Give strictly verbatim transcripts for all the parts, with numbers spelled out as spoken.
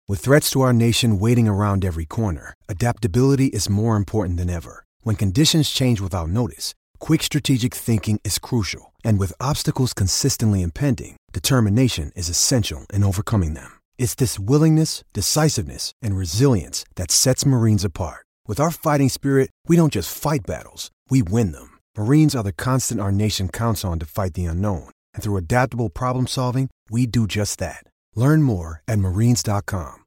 With threats to our nation waiting around every corner, adaptability is more important than ever. When conditions change without notice, quick strategic thinking is crucial. And with obstacles consistently impending, determination is essential in overcoming them. It's this willingness, decisiveness, and resilience that sets Marines apart. With our fighting spirit, we don't just fight battles, we win them. Marines are the constant our nation counts on to fight the unknown. And through adaptable problem solving, we do just that. Learn more at marines dot com.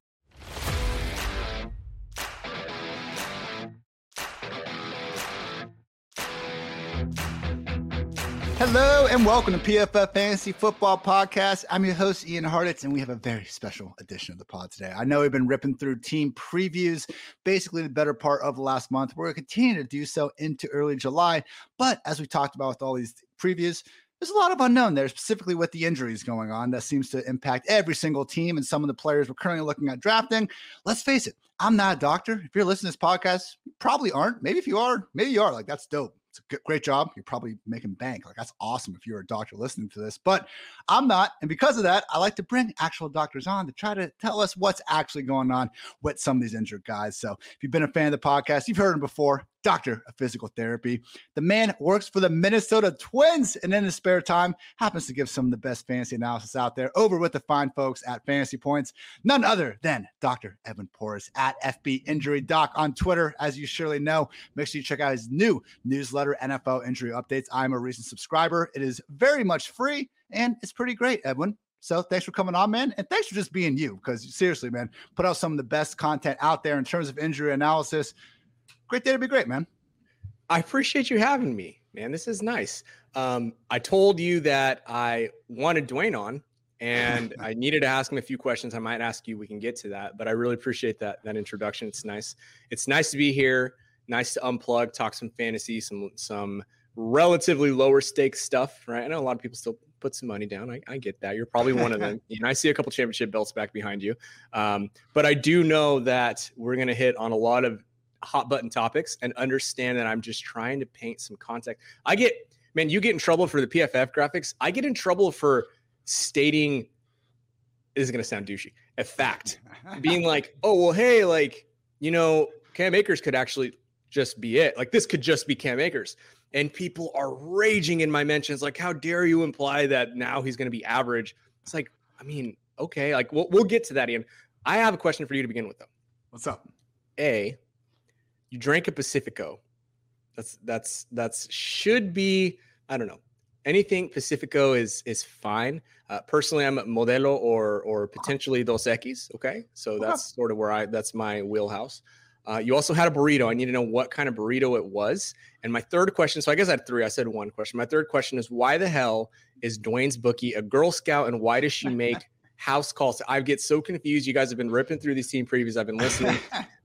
Hello and welcome to P F F Fantasy Football Podcast. I'm your host, Ian Hartitz, and we have a very special edition of the pod today. I know we've been ripping through team previews, basically the better part of last month. We're going to continue to do so into early July. But as we talked about with all these previews, there's a lot of unknown there, specifically with the injuries going on. That seems to impact every single team and some of the players we're currently looking at drafting. Let's face it, I'm not a doctor. If you're listening to this podcast, you probably aren't. Maybe if you are, maybe you are. Like, that's dope. It's a great job. You're probably making bank. Like, that's awesome if you're a doctor listening to this, but I'm not. And because of that, I like to bring actual doctors on to try to tell us what's actually going on with some of these injured guys. So if you've been a fan of the podcast, you've heard him before. Doctor of Physical Therapy. The man works for the Minnesota Twins and in his spare time happens to give some of the best fantasy analysis out there over with the fine folks at Fantasy Points. None other than Doctor Evan Porras at F B Injury Doc on Twitter. As you surely know, make sure you check out his new newsletter, N F L Injury Updates. I'm a recent subscriber. It is very much free and it's pretty great, Edwin. So thanks for coming on, man. And thanks for just being you, because seriously, man, put out some of the best content out there in terms of injury analysis. Great day to be great, man. I appreciate you having me, man. This is nice. Um, I told you that I wanted Dwayne on and I needed to ask him a few questions. I might ask you, we can get to that, but I really appreciate that, that introduction. It's nice. It's nice to be here. Nice to unplug, talk some fantasy, some, some relatively lower stakes stuff, right? I know a lot of people still put some money down. I, I get that. You're probably one of them. And I see a couple championship belts back behind you. Um, but I do know that we're going to hit on a lot of hot button topics and understand that I'm just trying to paint some context. I get, man, you get in trouble for the P F F graphics. I get in trouble for stating, this is going to sound douchey, a fact, being like, oh, well, hey, like, you know, Cam Akers could actually just be it. Like, this could just be Cam Akers. And people are raging in my mentions. Like, how dare you imply that now he's going to be average? It's like, I mean, okay, like we'll, we'll get to that, Ian. I have a question for you to begin with, though. What's up? A, you drank a Pacifico. That's that's that's should be, I don't know. Anything Pacifico is is fine. Uh, personally, I'm a Modelo or or potentially Dos Equis. Okay, so that's okay. Sort of where I that's my wheelhouse. Uh, you also had a burrito. I need to know what kind of burrito it was. And my third question. So I guess I had three. I said one question. My third question is, why the hell is Dwayne's Bookie a Girl Scout, and why does she make house calls? I get so confused. You guys have been ripping through these team previews. I've been listening.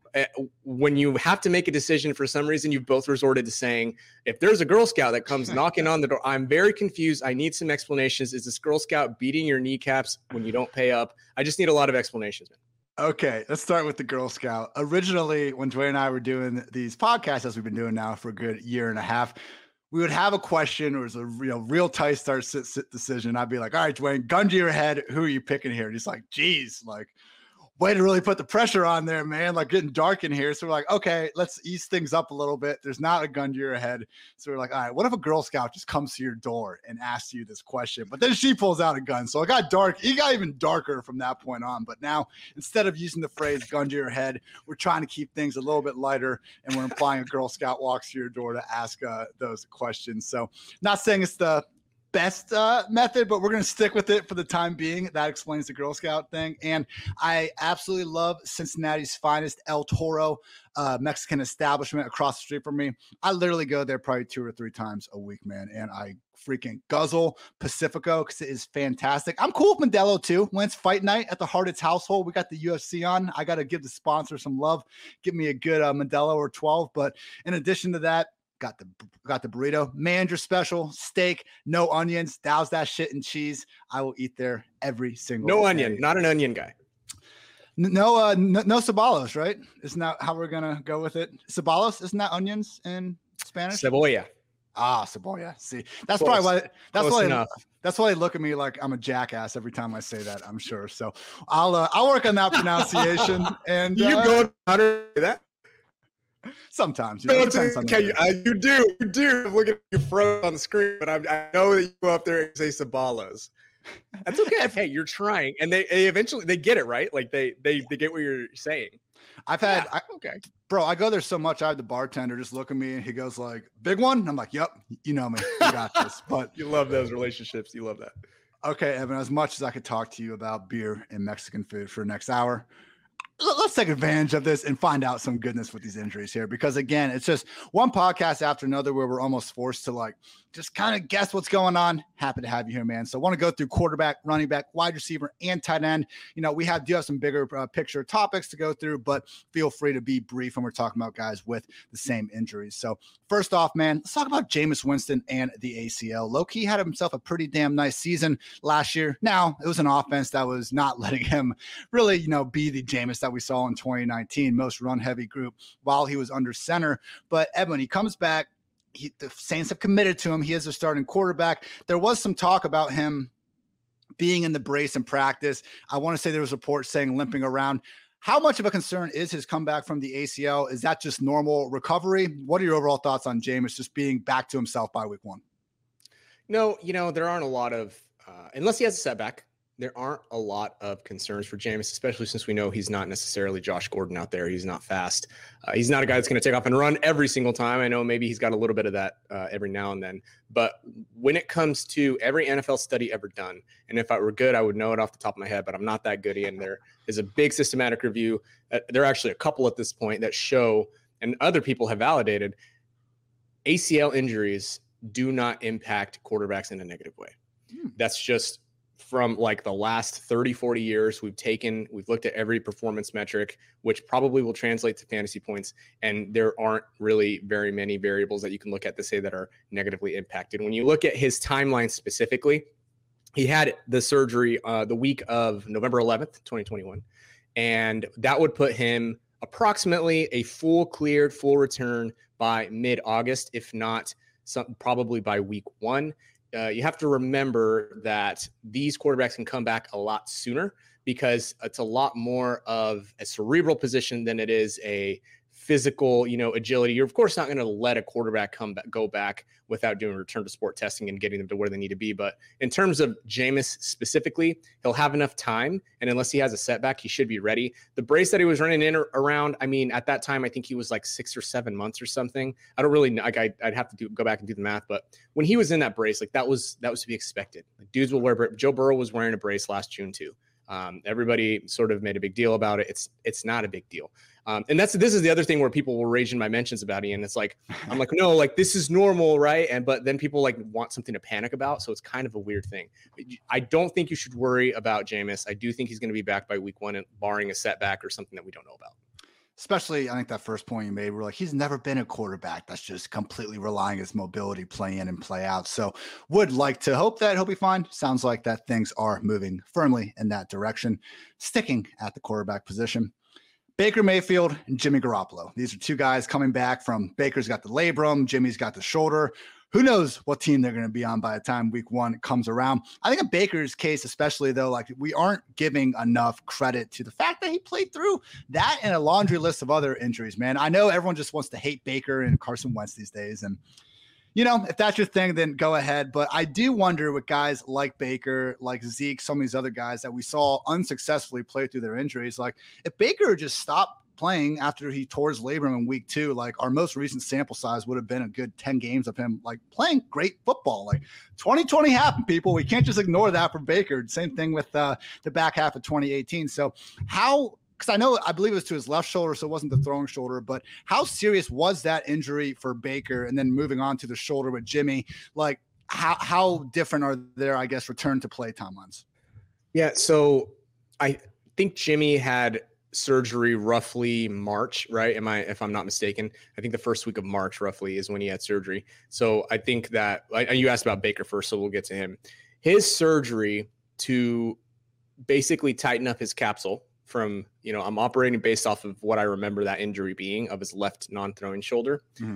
When you have to make a decision, for some reason, you've both resorted to saying, if there's a Girl Scout that comes knocking on the door, I'm very confused. I need some explanations. Is this Girl Scout beating your kneecaps when you don't pay up? I just need a lot of explanations, man. Okay, let's start with the Girl Scout. Originally, when Dwayne and I were doing these podcasts, as we've been doing now for a good year and a half, we would have a question or it was a you know, real tight start sit, sit decision. I'd be like, all right, Dwayne, gun to your head. Who are you picking here? And he's like, geez, like, way to really put the pressure on there, man, like getting dark in here. So we're like, okay, let's ease things up a little bit. There's not a gun to your head. So we're like, all right, what if a Girl Scout just comes to your door and asks you this question? But then she pulls out a gun. So it got dark. It got even darker from that point on. But now, instead of using the phrase gun to your head, we're trying to keep things a little bit lighter. And we're implying a Girl Scout walks to your door to ask uh, those questions. So not saying it's the best uh, method, but we're going to stick with it for the time being. That explains the Girl Scout thing. And I absolutely love Cincinnati's finest El Toro uh, Mexican establishment across the street from me. I literally go there probably two or three times a week, man. And I freaking guzzle Pacifico because it is fantastic. I'm cool with Modelo too. When it's fight night at the Hartitz household, we got the U F C on. I got to give the sponsor some love. Give me a good uh, Modelo or twelve. But in addition to that, Got the got the burrito, manager special, steak, no onions. Douse that shit in cheese. I will eat there every single No day. onion, not an onion guy. No, uh, no, no ceballos, right? Isn't that how we're gonna go with it? Ceballos, isn't that onions in Spanish? Cebolla. Ah, Cebolla. See, that's Close. probably why. That's Close why. enough. That's why they look at me like I'm a jackass every time I say that. I'm sure. So I'll uh, I'll work on that pronunciation. And You uh, go under that. Sometimes, you know, it depends on the Okay, you, day. uh, you do, you do. I'm looking at you froze on the screen, but I, I know that you go up there and say Sabalos. That's okay. Hey, you're trying, and they, they eventually they get it right. Like they they they get what you're saying. I've had, Yeah, I, okay, bro. I go there so much. I have the bartender just look at me and he goes like, "Big one." I'm like, "Yep, you know me. You got this." But you love those relationships. You love that. okay, Evan. As much as I could talk to you about beer and Mexican food for the next hour, let's take advantage of this and find out some goodness with these injuries here, because again, it's just one podcast after another where we're almost forced to like just kind of guess what's going on. Happy to have you here, man. So I want to go through quarterback, running back, wide receiver, and tight end. You know, we have do have some bigger uh, picture topics to go through, but feel free to be brief when we're talking about guys with the same injuries. So first off, man, let's talk about Jameis Winston and the A C L. Low-key had himself a pretty damn nice season last year. Now, it was an offense that was not letting him really, you know, be the Jameis that we saw in twenty nineteen, most run-heavy group while he was under center. But Ed, when he comes back, he, the Saints have committed to him. He is a starting quarterback. There was some talk about him being in the brace in practice. I want to say there was reports saying limping around. How much of a concern is his comeback from the A C L? Is that just normal recovery? What are your overall thoughts on Jameis just being back to himself by week one? No, you know, there aren't a lot of, uh, unless he has a setback, there aren't a lot of concerns for Jameis, especially since we know he's not necessarily Josh Gordon out there. He's not fast. Uh, he's not a guy that's going to take off and run every single time. I know maybe he's got a little bit of that uh, every now and then. But when it comes to every N F L study ever done, and if I were good, I would know it off the top of my head, but I'm not that good. And there is a big systematic review. Uh, there are actually a couple at this point that show, and other people have validated, A C L injuries do not impact quarterbacks in a negative way. Hmm. That's just from like the last thirty, forty years. We've taken, we've looked at every performance metric, which probably will translate to fantasy points. And there aren't really very many variables that you can look at to say that are negatively impacted. When you look at his timeline specifically, he had the surgery uh, the week of November eleventh, twenty twenty-one. And that would put him approximately a full cleared, full return by mid-August, if not some, probably by week one. Uh, you have to remember that these quarterbacks can come back a lot sooner because it's a lot more of a cerebral position than it is a physical, you know, agility. You're of course not going to let a quarterback come back, go back without doing return to sport testing and getting them to where they need to be. But in terms of Jameis specifically, he'll have enough time. And unless he has a setback, he should be ready. The brace that he was running in or around, I mean, at that time, I think he was like six or seven months or something. I don't really know. Like I, I'd have to do, go back and do the math. But when he was in that brace, like that was, that was to be expected. Like dudes will wear, Joe Burrow was wearing a brace last June too. Um, everybody sort of made a big deal about it. It's, it's not a big deal. Um, and that's, this is the other thing where people will rage in my mentions about Ian. It's like, I'm like, no, like this is normal. Right. And, but then people like want something to panic about. So it's kind of a weird thing. I don't think you should worry about Jameis. I do think he's going to be back by week one, and barring a setback or something that we don't know about. Especially, I think that first point you made, we're like, he's never been a quarterback that's just completely relying his mobility, play in and play out. So would like to hope that he'll be fine. Sounds like that things are moving firmly in that direction. Sticking at the quarterback position, Baker Mayfield and Jimmy Garoppolo. These are two guys coming back from, Baker's got the labrum, Jimmy's got the shoulder. Who knows what team they're going to be on by the time week one comes around. I think in Baker's case, especially though, like we aren't giving enough credit to the fact that he played through that and a laundry list of other injuries, man. I know everyone just wants to hate Baker and Carson Wentz these days. And, you know, if that's your thing, then go ahead. But I do wonder with guys like Baker, like Zeke, some of these other guys that we saw unsuccessfully play through their injuries. Like if Baker just stopped playing after he tore his labrum in week two, like our most recent sample size would have been a good ten games of him like playing great football. Like twenty twenty happened, people. We can't just ignore that for Baker. Same thing with uh, the back half of twenty eighteen. So how, because I know, I believe it was to his left shoulder, so it wasn't the throwing shoulder, but how serious was that injury for Baker? And then moving on to the shoulder with Jimmy, like how, how different are their, I guess, return to play timelines? Yeah. So I think Jimmy had surgery roughly March, right? Am I, if I'm not mistaken, I think the first week of March roughly is when he had surgery. So I think that, like, you asked about Baker first, so we'll get to him. His surgery to basically tighten up his capsule from, you know, I'm operating based off of what I remember that injury being of his left non-throwing shoulder. Mm-hmm.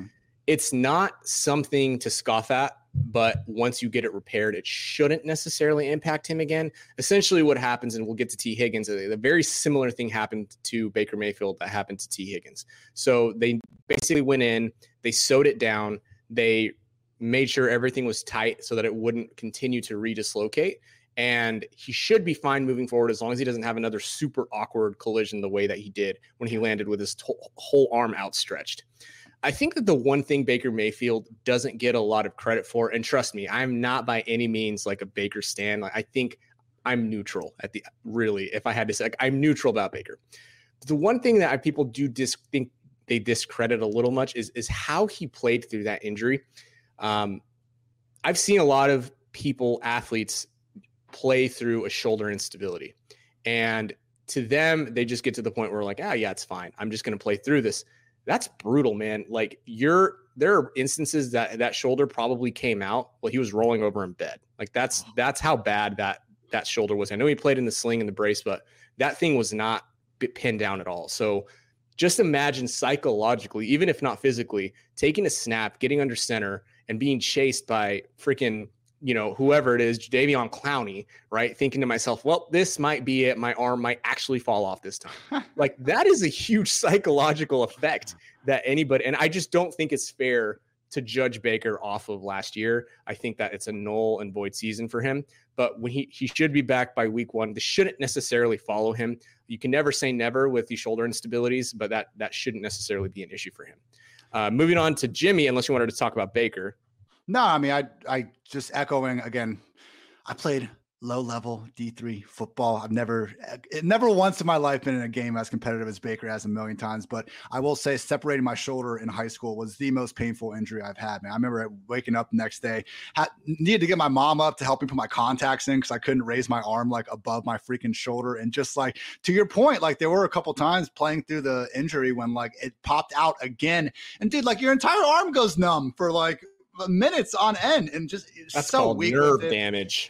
it's not something to scoff at, but once you get it repaired, it shouldn't necessarily impact him again. Essentially what happens, and we'll get to T. Higgins, a very similar thing happened to Baker Mayfield that happened to T. Higgins. So they basically went in, they sewed it down, they made sure everything was tight so that it wouldn't continue to redislocate. And he should be fine moving forward as long as he doesn't have another super awkward collision the way that he did when he landed with his to- whole arm outstretched. I think that the one thing Baker Mayfield doesn't get a lot of credit for, and trust me, I'm not by any means like a Baker stan. Like, I think I'm neutral at the really, if I had to say, like, I'm neutral about Baker. The one thing that I, people do dis- think they discredit a little much is, is how he played through that injury. Um, I've seen a lot of people, athletes, play through a shoulder instability. And to them, they just get to the point where like, ah, yeah, it's fine. I'm just going to play through this. That's brutal, man. Like you're, there are instances that that shoulder probably came out while he was rolling over in bed. Like that's, that's how bad that, that shoulder was. I know he played in the sling and the brace, but that thing was not pinned down at all. So just imagine psychologically, even if not physically, taking a snap, getting under center and being chased by freaking, you know, whoever it is, Jadeveon Clowney, right? Thinking to myself, well, this might be it. My arm might actually fall off this time. Like that is a huge psychological effect that anybody, and I just don't think it's fair to judge Baker off of last year. I think that it's a null and void season for him, but when he, he should be back by week one, this shouldn't necessarily follow him. You can never say never with these shoulder instabilities, but that, that shouldn't necessarily be an issue for him. Uh, moving on to Jimmy, unless you wanted to talk about Baker. No, I mean, I I just echoing again, I played low level D three football. I've never, it never once in my life been in a game as competitive as Baker has a million times. But I will say separating my shoulder in high school was the most painful injury I've had, man. I remember waking up the next day, had, needed to get my mom up to help me put my contacts in because I couldn't raise my arm like above my freaking shoulder. And just like, to your point, like there were a couple times playing through the injury when like it popped out again. And dude, like your entire arm goes numb for like minutes on end and just that's so called weak nerve damage.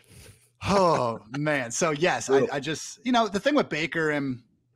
Oh man. So yes, I, I just, you know, the thing with Baker and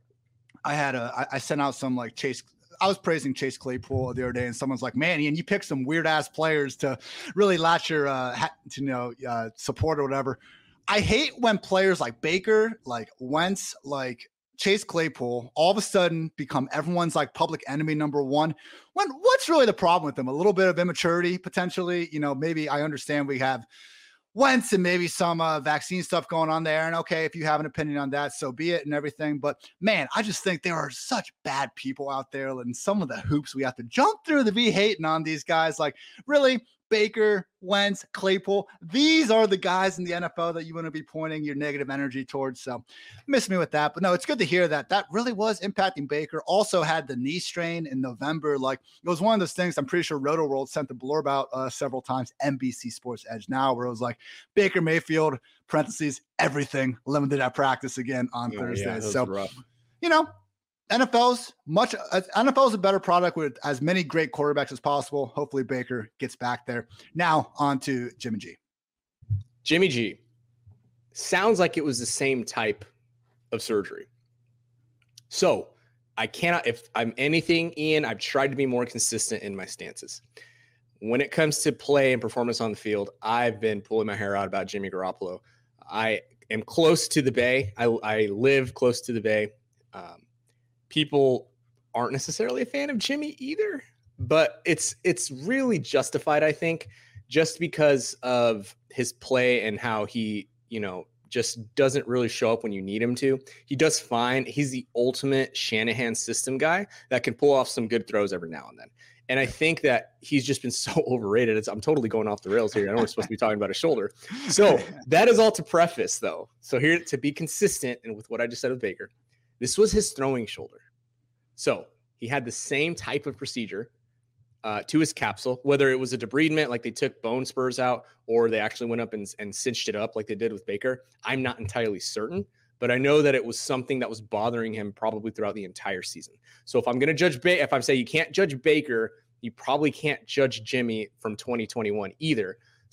I had a, I, I sent out some like Chase, I was praising Chase Claypool the other day and someone's like, man, Ian, you picked some weird ass players to really latch your, uh, hat, to, you know, uh, support or whatever. I hate when players like Baker, like Wentz, like Chase Claypool all of a sudden become everyone's like public enemy number one. When what's really the problem with them? A little bit of immaturity potentially. You know, maybe I understand we have Wentz and maybe some uh, vaccine stuff going on there. And okay, if you have an opinion on that, so be it and everything. But man, I just think there are such bad people out there and some of the hoops we have to jump through to be hating on these guys. Like really, Baker, Wentz, Claypool, these are the guys in the N F L that you want to be pointing your negative energy towards. So miss me with that. But no, it's good to hear that that really was impacting Baker. Also had the knee strain in November. Like it was one of those things I'm pretty sure Roto World sent the blurb out uh, several times, N B C Sports Edge now, where it was like Baker Mayfield, parentheses, everything, limited at practice again on oh, Thursday. Yeah, so, rough. you know, N F L's much uh, N F L is a better product with as many great quarterbacks as possible. Hopefully Baker gets back there. Now on to Jimmy G. Jimmy G sounds like it was the same type of surgery. So I cannot, if I'm anything, Ian, I've tried to be more consistent in my stances. When it comes to play and performance on the field, I've been pulling my hair out about Jimmy Garoppolo. I am close to the Bay. I, I live close to the Bay. Um, People aren't necessarily a fan of Jimmy either, but it's it's really justified, I think, just because of his play and how he, you know, just doesn't really show up when you need him to. He does fine. He's the ultimate Shanahan system guy that can pull off some good throws every now and then. And I think that he's just been so overrated. It's, I'm totally going off the rails here. I know we're supposed to be talking about his shoulder. So that is all to preface, though. So here, to be consistent and with what I just said with Baker, this was his throwing shoulder. So he had the same type of procedure uh, to his capsule, whether it was a debridement, like they took bone spurs out, or they actually went up and, and cinched it up like they did with Baker. I'm not entirely certain, but I know that it was something that was bothering him probably throughout the entire season. So if I'm going to judge, ba- if I'm saying you can't judge Baker, you probably can't judge Jimmy from twenty twenty-one either.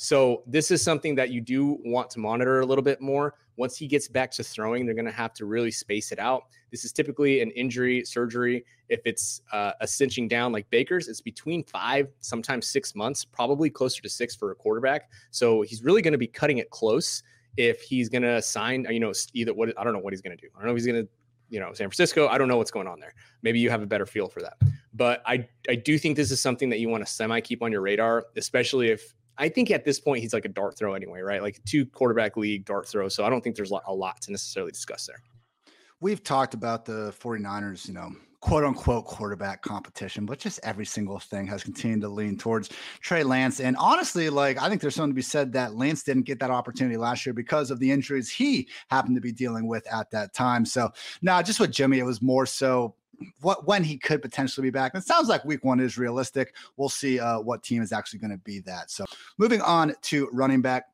So this is something that you do want to monitor a little bit more. Once he gets back to throwing, they're going to have to really space it out. This is typically an injury surgery. If it's uh, a cinching down like Baker's, it's between five, sometimes six months, probably closer to six for a quarterback. So he's really going to be cutting it close if he's going to sign, you know, either what, I don't know what he's going to do. I don't know if he's going to, you know, San Francisco. I don't know what's going on there. Maybe you have a better feel for that. But I, I do think this is something that you want to semi keep on your radar, especially if, I think at this point, he's like a dart throw anyway, right? Like two quarterback league dart throw. So I don't think there's a lot to necessarily discuss there. We've talked about the 49ers, you know, quote unquote quarterback competition, but just every single thing has continued to lean towards Trey Lance. And honestly, like, I think there's something to be said that Lance didn't get that opportunity last year because of the injuries he happened to be dealing with at that time. So now, nah, just with Jimmy, it was more so what when he could potentially be back. It sounds like week one is realistic. We'll see uh, what team is actually going to be that. So moving on to running back.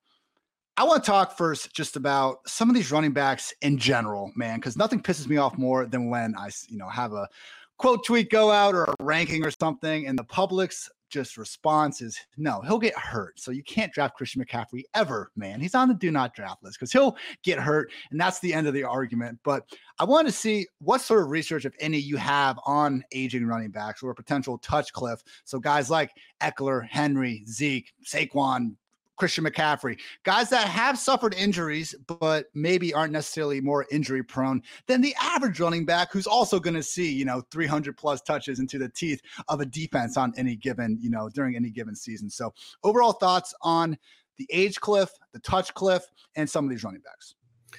I want to talk first just about some of these running backs in general, man, because nothing pisses me off more than when I, you know, have a quote tweet go out or a ranking or something, and the public's just response is, no, he'll get hurt. So you can't draft Christian McCaffrey ever, man. He's on the do not draft list because he'll get hurt. And that's the end of the argument. But I want to see what sort of research, if any, you have on aging running backs or a potential touch cliff. So guys like Eckler, Henry, Zeke, Saquon, Christian McCaffrey, guys that have suffered injuries, but maybe aren't necessarily more injury prone than the average running back who's also going to see, you know, three hundred plus touches into the teeth of a defense on any given, you know, during any given season. So overall thoughts on the age cliff, the touch cliff, and some of these running backs.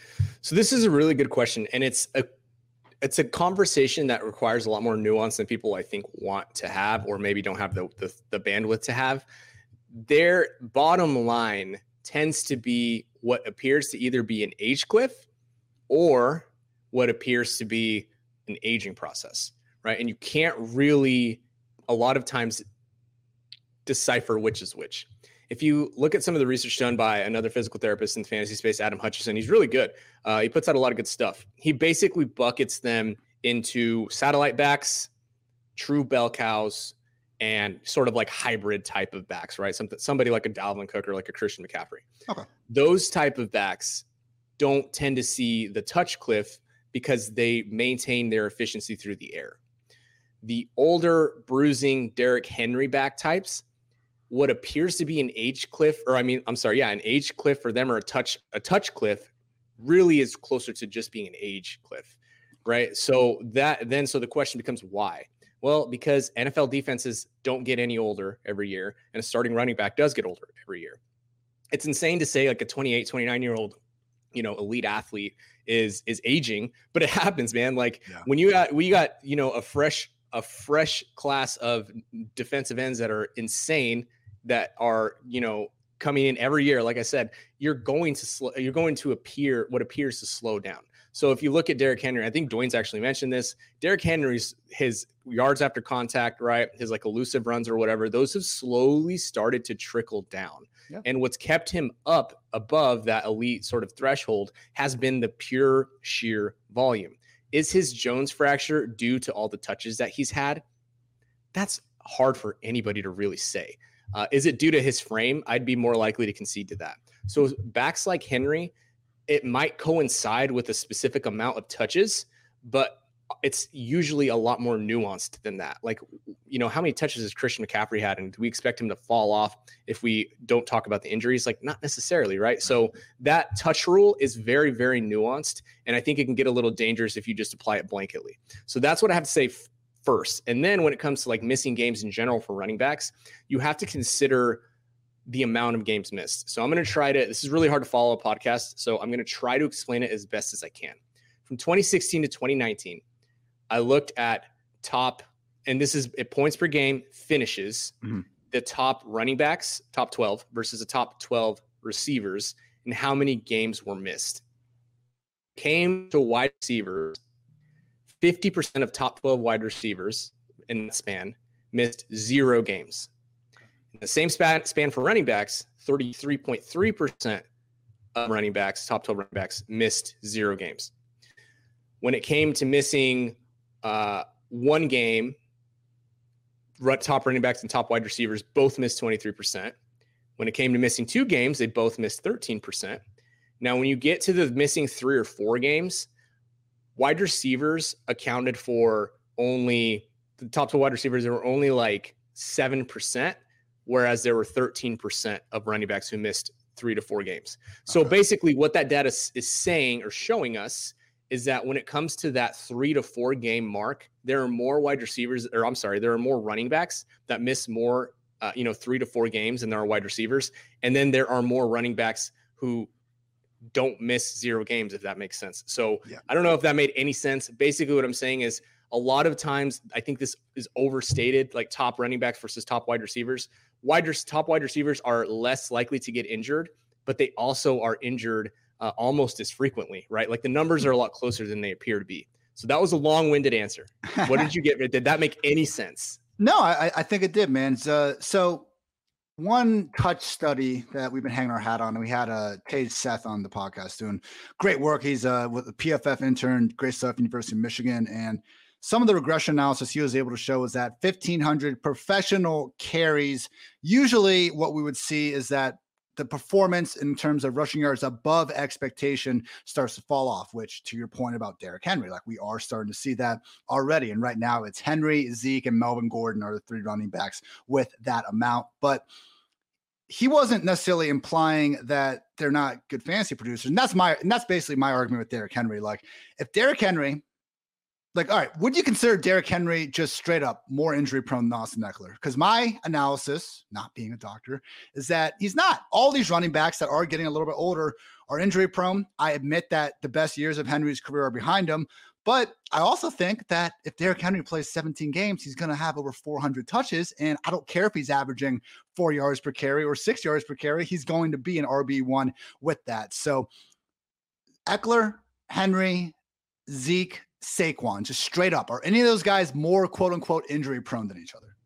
So this is a really good question. And it's a, it's a conversation that requires a lot more nuance than people I think want to have, or maybe don't have the, the, the bandwidth to have. Their bottom line tends to be what appears to either be an age cliff or what appears to be an aging process, right? And you can't really, a lot of times, decipher which is which. If you look at some of the research done by another physical therapist in the fantasy space, Adam Hutchinson, he's really good. Uh, he puts out a lot of good stuff. He basically buckets them into satellite backs, true bell cows, and sort of like hybrid type of backs, right? Something, somebody like a Dalvin Cook or like a Christian McCaffrey. Okay. Those type of backs don't tend to see the touch cliff because they maintain their efficiency through the air. The older, bruising Derrick Henry back types, what appears to be an age cliff, or I mean, I'm sorry, yeah, an age cliff for them or a touch, a touch cliff really is closer to just being an age cliff, right? So that then, so the question becomes why? Well, because N F L defenses don't get any older every year, and a starting running back does get older every year. It's insane to say like a twenty-eight, twenty-nine-year-old, you know, elite athlete is is aging, but it happens, man. Like yeah. when you got, we got, you know, a fresh, a fresh class of defensive ends that are insane, that are, you know, coming in every year. Like I said, you're going to slow, you're going to appear what appears to slow down. So if you look at Derrick Henry, I think Dwayne's actually mentioned this. Derrick Henry's, his yards after contact, right? His like elusive runs or whatever, those have slowly started to trickle down. Yeah. And what's kept him up above that elite sort of threshold has been the pure sheer volume. Is his Jones fracture due to all the touches that he's had? That's hard for anybody to really say. Uh, is it due to his frame? I'd be more likely to concede to that. So backs like Henry, it might coincide with a specific amount of touches, but it's usually a lot more nuanced than that. Like, you know, how many touches has Christian McCaffrey had? And do we expect him to fall off if we don't talk about the injuries? Like, not necessarily, right? So that touch rule is very, very nuanced. And I think it can get a little dangerous if you just apply it blanketly. So that's what I have to say f- first. And then when it comes to like missing games in general for running backs, you have to consider the amount of games missed. So I'm going to try to, this is really hard to follow a podcast. So I'm going to try to explain it as best as I can. From twenty sixteen to twenty nineteen, I looked at top, and this is at points per game finishes, mm-hmm. the top running backs, top twelve versus the top twelve receivers, and how many games were missed. Came to wide receivers, fifty percent of top twelve wide receivers in that span missed zero games. In the same span, span for running backs, thirty-three point three percent of running backs, top twelve running backs, missed zero games. When it came to missing uh, one game, top running backs and top wide receivers both missed twenty-three percent. When it came to missing two games, they both missed thirteen percent. Now, when you get to the missing three or four games, wide receivers accounted for only the top two wide receivers. There were only like seven percent, whereas there were thirteen percent of running backs who missed three to four games. So okay. basically what that data is saying or showing us is that when it comes to that three to four game mark, there are more wide receivers, or I'm sorry, there are more running backs that miss more, uh, you know, three to four games than there are wide receivers. And then there are more running backs who don't miss zero games, if that makes sense. So yeah. I don't know if that made any sense. Basically what I'm saying is a lot of times, I think this is overstated, like top running backs versus top wide receivers. Wide top wide receivers are less likely to get injured, but they also are injured uh, almost as frequently, right? Like the numbers are a lot closer than they appear to be. So that was a long-winded answer. What did you get? Did that make any sense? No, I, I think it did, man. So, so one touch study that we've been hanging our hat on, and we had uh, Tage Seth on the podcast doing great work. He's uh, with a P F F intern, great stuff, University of Michigan, and some of the regression analysis he was able to show is that fifteen hundred professional carries, usually what we would see is that the performance in terms of rushing yards above expectation starts to fall off, which to your point about Derrick Henry, like we are starting to see that already. And right now it's Henry, Zeke, and Melvin Gordon are the three running backs with that amount. But he wasn't necessarily implying that they're not good fantasy producers. And that's my, and that's basically my argument with Derrick Henry. Like if Derrick Henry, Like, all right, would you consider Derrick Henry just straight up more injury prone than Austin Ekeler? Because my analysis, not being a doctor, is that he's not. All these running backs that are getting a little bit older are injury prone. I admit that the best years of Henry's career are behind him. But I also think that if Derrick Henry plays seventeen games, he's going to have over four hundred touches. And I don't care if he's averaging four yards per carry or six yards per carry. He's going to be an R B one with that. So Ekeler, Henry, Zeke, Saquon, just straight up, are any of those guys more quote unquote injury prone than each other?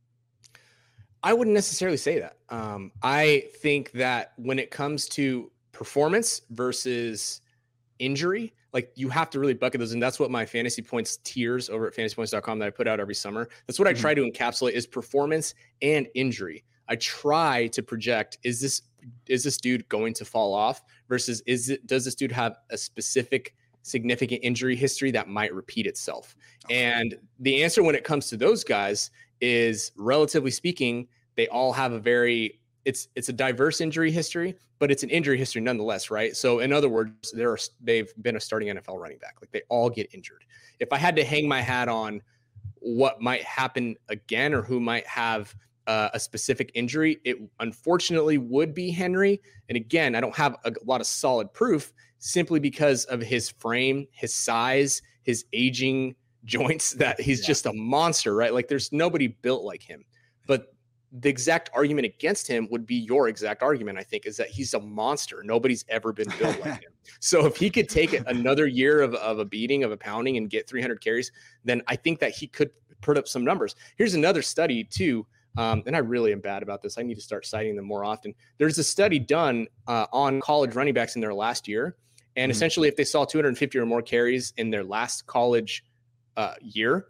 I wouldn't necessarily say that. Um, I think that when it comes to performance versus injury, like you have to really bucket those. And that's what my fantasy points tiers over at fantasy points dot com that I put out every summer. That's what mm-hmm. I try to encapsulate is performance and injury. I try to project, is this, is this dude going to fall off versus is it, does this dude have a specific significant injury history that might repeat itself? And the answer when it comes to those guys is, relatively speaking, they all have a very, it's it's a diverse injury history, but it's an injury history nonetheless, right? So in other words, there are, they've been a starting N F L running back. Like they all get injured. If I had to hang my hat on what might happen again or who might have uh, a specific injury, it unfortunately would be Henry. And again, I don't have a lot of solid proof, simply because of his frame, his size, his aging joints, that he's yeah. just a monster, right? Like there's nobody built like him. But the exact argument against him would be your exact argument, I think, is that he's a monster. Nobody's ever been built like him. So if he could take another year of, of a beating, of a pounding, and get three hundred carries, then I think that he could put up some numbers. Here's another study too. Um, and I really am bad about this. I need to start citing them more often. There's a study done uh, on college running backs in their last year. And mm-hmm. essentially, if they saw two hundred fifty or more carries in their last college uh, year,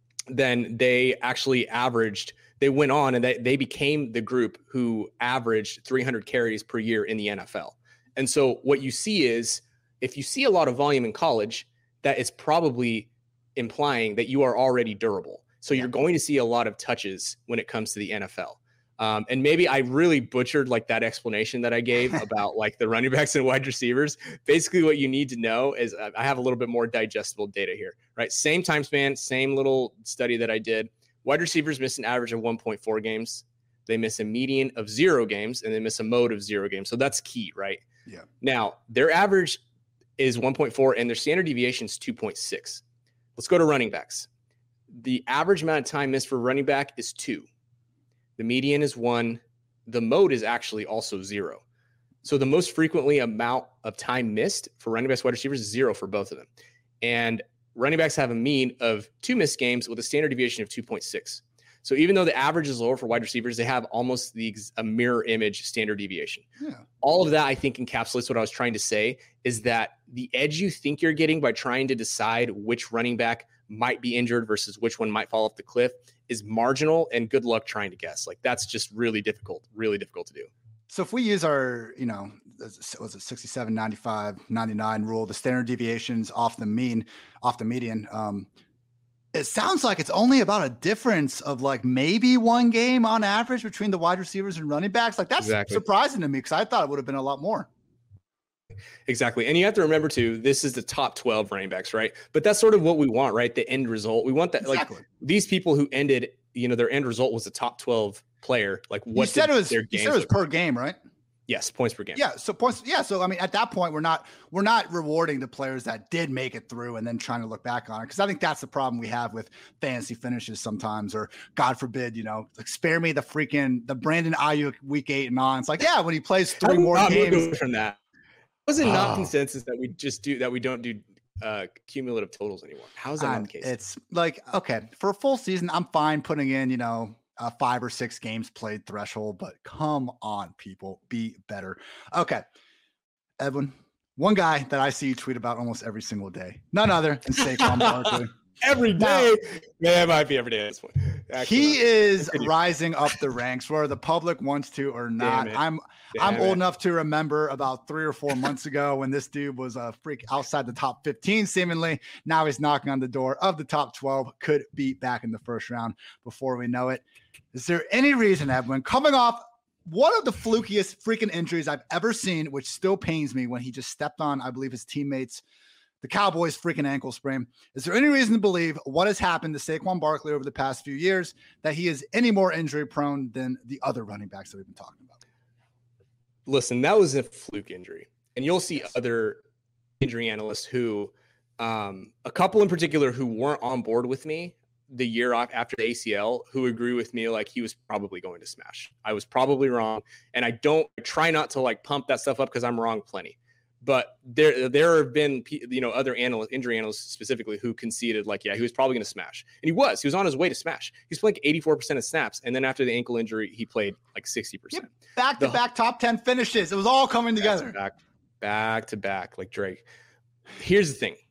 then they actually averaged, they went on and they, they became the group who averaged three hundred carries per year in the N F L. And so what you see is, if you see a lot of volume in college, that is probably implying that you are already durable. So you're going to see a lot of touches when it comes to the N F L. Um, and maybe I really butchered like that explanation that I gave about like the running backs and wide receivers. Basically what you need to know is uh, I have a little bit more digestible data here, right? Same time span, same little study that I did. Wide receivers miss an average of one point four games. They miss a median of zero games, and they miss a mode of zero games. So that's key, right? Yeah. Now their average is one point four and their standard deviation is two point six. Let's go to running backs. The average amount of time missed for running back is two. The median is one. The mode is actually also zero. So the most frequently amount of time missed for running backs, wide receivers is zero for both of them. And running backs have a mean of two missed games with a standard deviation of two point six. So even though the average is lower for wide receivers, they have almost the a mirror image standard deviation. Yeah. All of that, I think, encapsulates what I was trying to say, is that the edge you think you're getting by trying to decide which running back might be injured versus which one might fall off the cliff is marginal, and good luck trying to guess. Like that's just really difficult, really difficult to do. So if we use our, you know, was it sixty-seven, ninety-five, ninety-nine rule, the standard deviations off the mean, off the median, um, it sounds like it's only about a difference of like maybe one game on average between the wide receivers and running backs. Like that's exactly. surprising to me because I thought it would have been a lot more. Exactly. And you have to remember too, this is the top twelve running backs, right? But that's sort of what we want, right? The end result. We want that, exactly. like these people who ended, you know, their end result was a top twelve player. Like what you said it was, you said it was per game, right? Yes, points per game. Yeah, so points. Yeah, so I mean, at that point, we're not we're not rewarding the players that did make it through and then trying to look back on it because I think that's the problem we have with fantasy finishes sometimes, or God forbid, you know, like spare me the freaking the Brandon Ayuk week eight and on. It's like, yeah, when he plays three more games from that. Was it not oh. consensus that we just do that we don't do uh, cumulative totals anymore? How is that um, not the case? It's like okay, for a full season, I'm fine putting in, you know. Uh, five or six games played threshold, but come on, people, be better. Okay, Edwin, one guy that I see you tweet about almost every single day, none other than Saquon Barkley. Every day, man, it might be every day at this point. Actually, he is rising up the ranks, whether the public wants to or not. I'm Damn I'm old it. enough to remember about three or four months ago when this dude was a freak outside the top fifteen, seemingly. Now he's knocking on the door of the top twelve. Could be back in the first round before we know it. Is there any reason, Edwin, coming off one of the flukiest freaking injuries I've ever seen, which still pains me when he just stepped on, I believe, his teammates, the Cowboys' freaking ankle sprain. Is there any reason to believe what has happened to Saquon Barkley over the past few years that he is any more injury prone than the other running backs that we've been talking about? Listen, that was a fluke injury. And you'll see yes. other injury analysts who, um, a couple in particular who weren't on board with me the year off after the A C L, who agree with me like he was probably going to smash. I was probably wrong. And I don't I try not to like pump that stuff up because I'm wrong plenty. But there there have been, you know, other analysts, injury analysts specifically, who conceded like, yeah, he was probably going to smash. And he was. He was on his way to smash. He's playing eighty-four percent of snaps. And then after the ankle injury, he played like sixty percent. Yep. Back-to-back the, top ten finishes. It was all coming together. Back, back to back, like Drake. Here's the thing.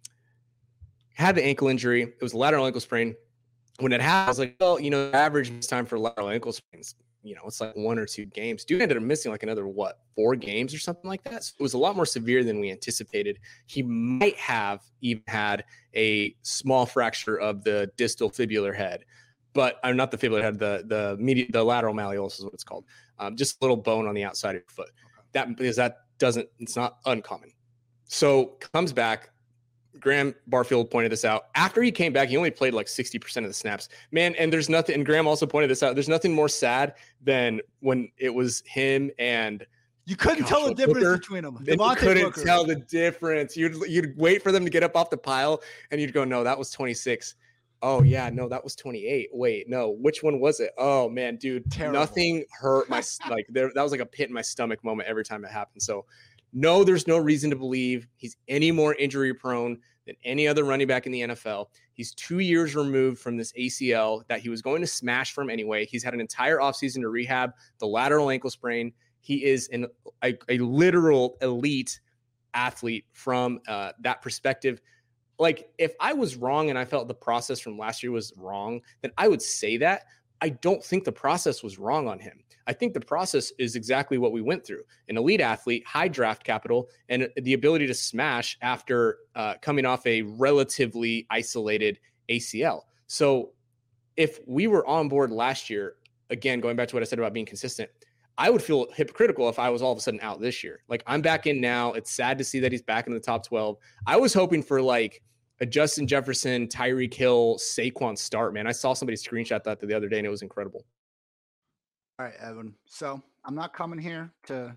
Had the ankle injury. It was a lateral ankle sprain. When it happened, I was like, well, you know, the average time for lateral ankle sprains, you know, it's like one or two games. Dude ended up missing like another, what, four games or something like that. So it was a lot more severe than we anticipated. He might have even had a small fracture of the distal fibular head, but I'm uh, not the fibular head, the the medial, the lateral malleolus is what it's called. Um, just a little bone on the outside of your foot. Okay. That because that doesn't, it's not uncommon. So comes back. Graham Barfield pointed this out. After he came back, he only played like sixty percent of the snaps. Man, and there's nothing, and Graham also pointed this out, there's nothing more sad than when it was him and you couldn't gosh, tell the difference Booker, between them. You couldn't Booker. tell the difference. You'd you'd wait for them to get up off the pile, and you'd go, no, that was twenty-six. Oh, yeah, no, that was twenty-eight. Wait, no, which one was it? Oh, man, dude, Terrible. Nothing hurt my – like there, that was like a pit in my stomach moment every time it happened. So, no, there's no reason to believe he's any more injury prone than any other running back in the N F L. He's two years removed from this A C L that he was going to smash from anyway. He's had an entire offseason to rehab the lateral ankle sprain. He is an, a, a literal elite athlete from uh, that perspective. Like, if I was wrong and I felt the process from last year was wrong, then I would say that. I don't think the process was wrong on him. I think the process is exactly what we went through. An elite athlete, high draft capital, and the ability to smash after uh, coming off a relatively isolated A C L. So if we were on board last year, again, going back to what I said about being consistent, I would feel hypocritical if I was all of a sudden out this year. Like, I'm back in now. It's sad to see that he's back in the top twelve. I was hoping for like a Justin Jefferson, Tyreek Hill, Saquon start, man. I saw somebody screenshot that the other day, and it was incredible. All right, Evan. So I'm not coming here to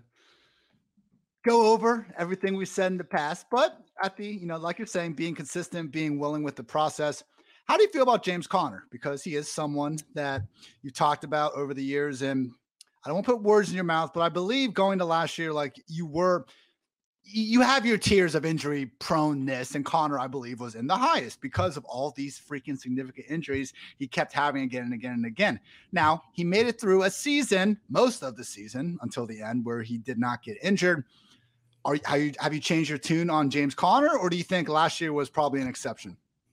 go over everything we said in the past, but at the, you know, like you're saying, being consistent, being willing with the process. How do you feel about James Conner? Because he is someone that you talked about over the years, and I don't want to put words in your mouth, but I believe going to last year, like you were, you have your tiers of injury proneness, and Conner, I believe, was in the highest because of all these freaking significant injuries he kept having again and again and again. Now, he made it through a season, most of the season until the end, where he did not get injured. Are, have, you, have you changed your tune on James Conner, or do you think last year was probably an exception?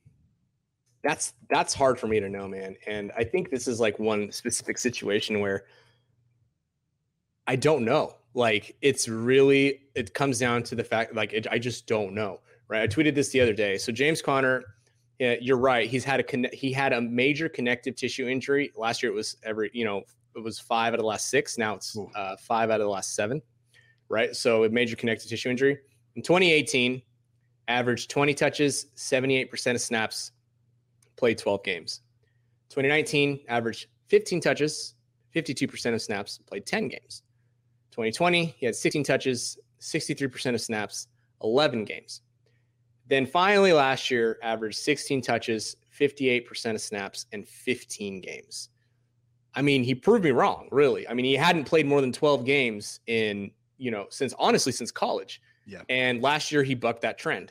That's that's hard for me to know, man. And I think this is like one specific situation where I don't know. Like, it's really, it comes down to the fact, like, it, I just don't know, right? I tweeted this the other day. So James Conner, yeah, you're right. He's had a, con- he had a major connective tissue injury. Last year it was every, you know, it was five out of the last six. Now it's uh, five out of the last seven, right? So a major connective tissue injury. In twenty eighteen, averaged twenty touches, seventy-eight percent of snaps, played twelve games. twenty nineteen, averaged fifteen touches, fifty-two percent of snaps, played ten games. twenty twenty, he had sixteen touches, sixty-three percent of snaps, eleven games. Then finally last year, averaged sixteen touches, fifty-eight percent of snaps, and fifteen games. I mean, he proved me wrong, really. I mean, he hadn't played more than twelve games in, you know, since honestly, since college. Yeah. And last year he bucked that trend.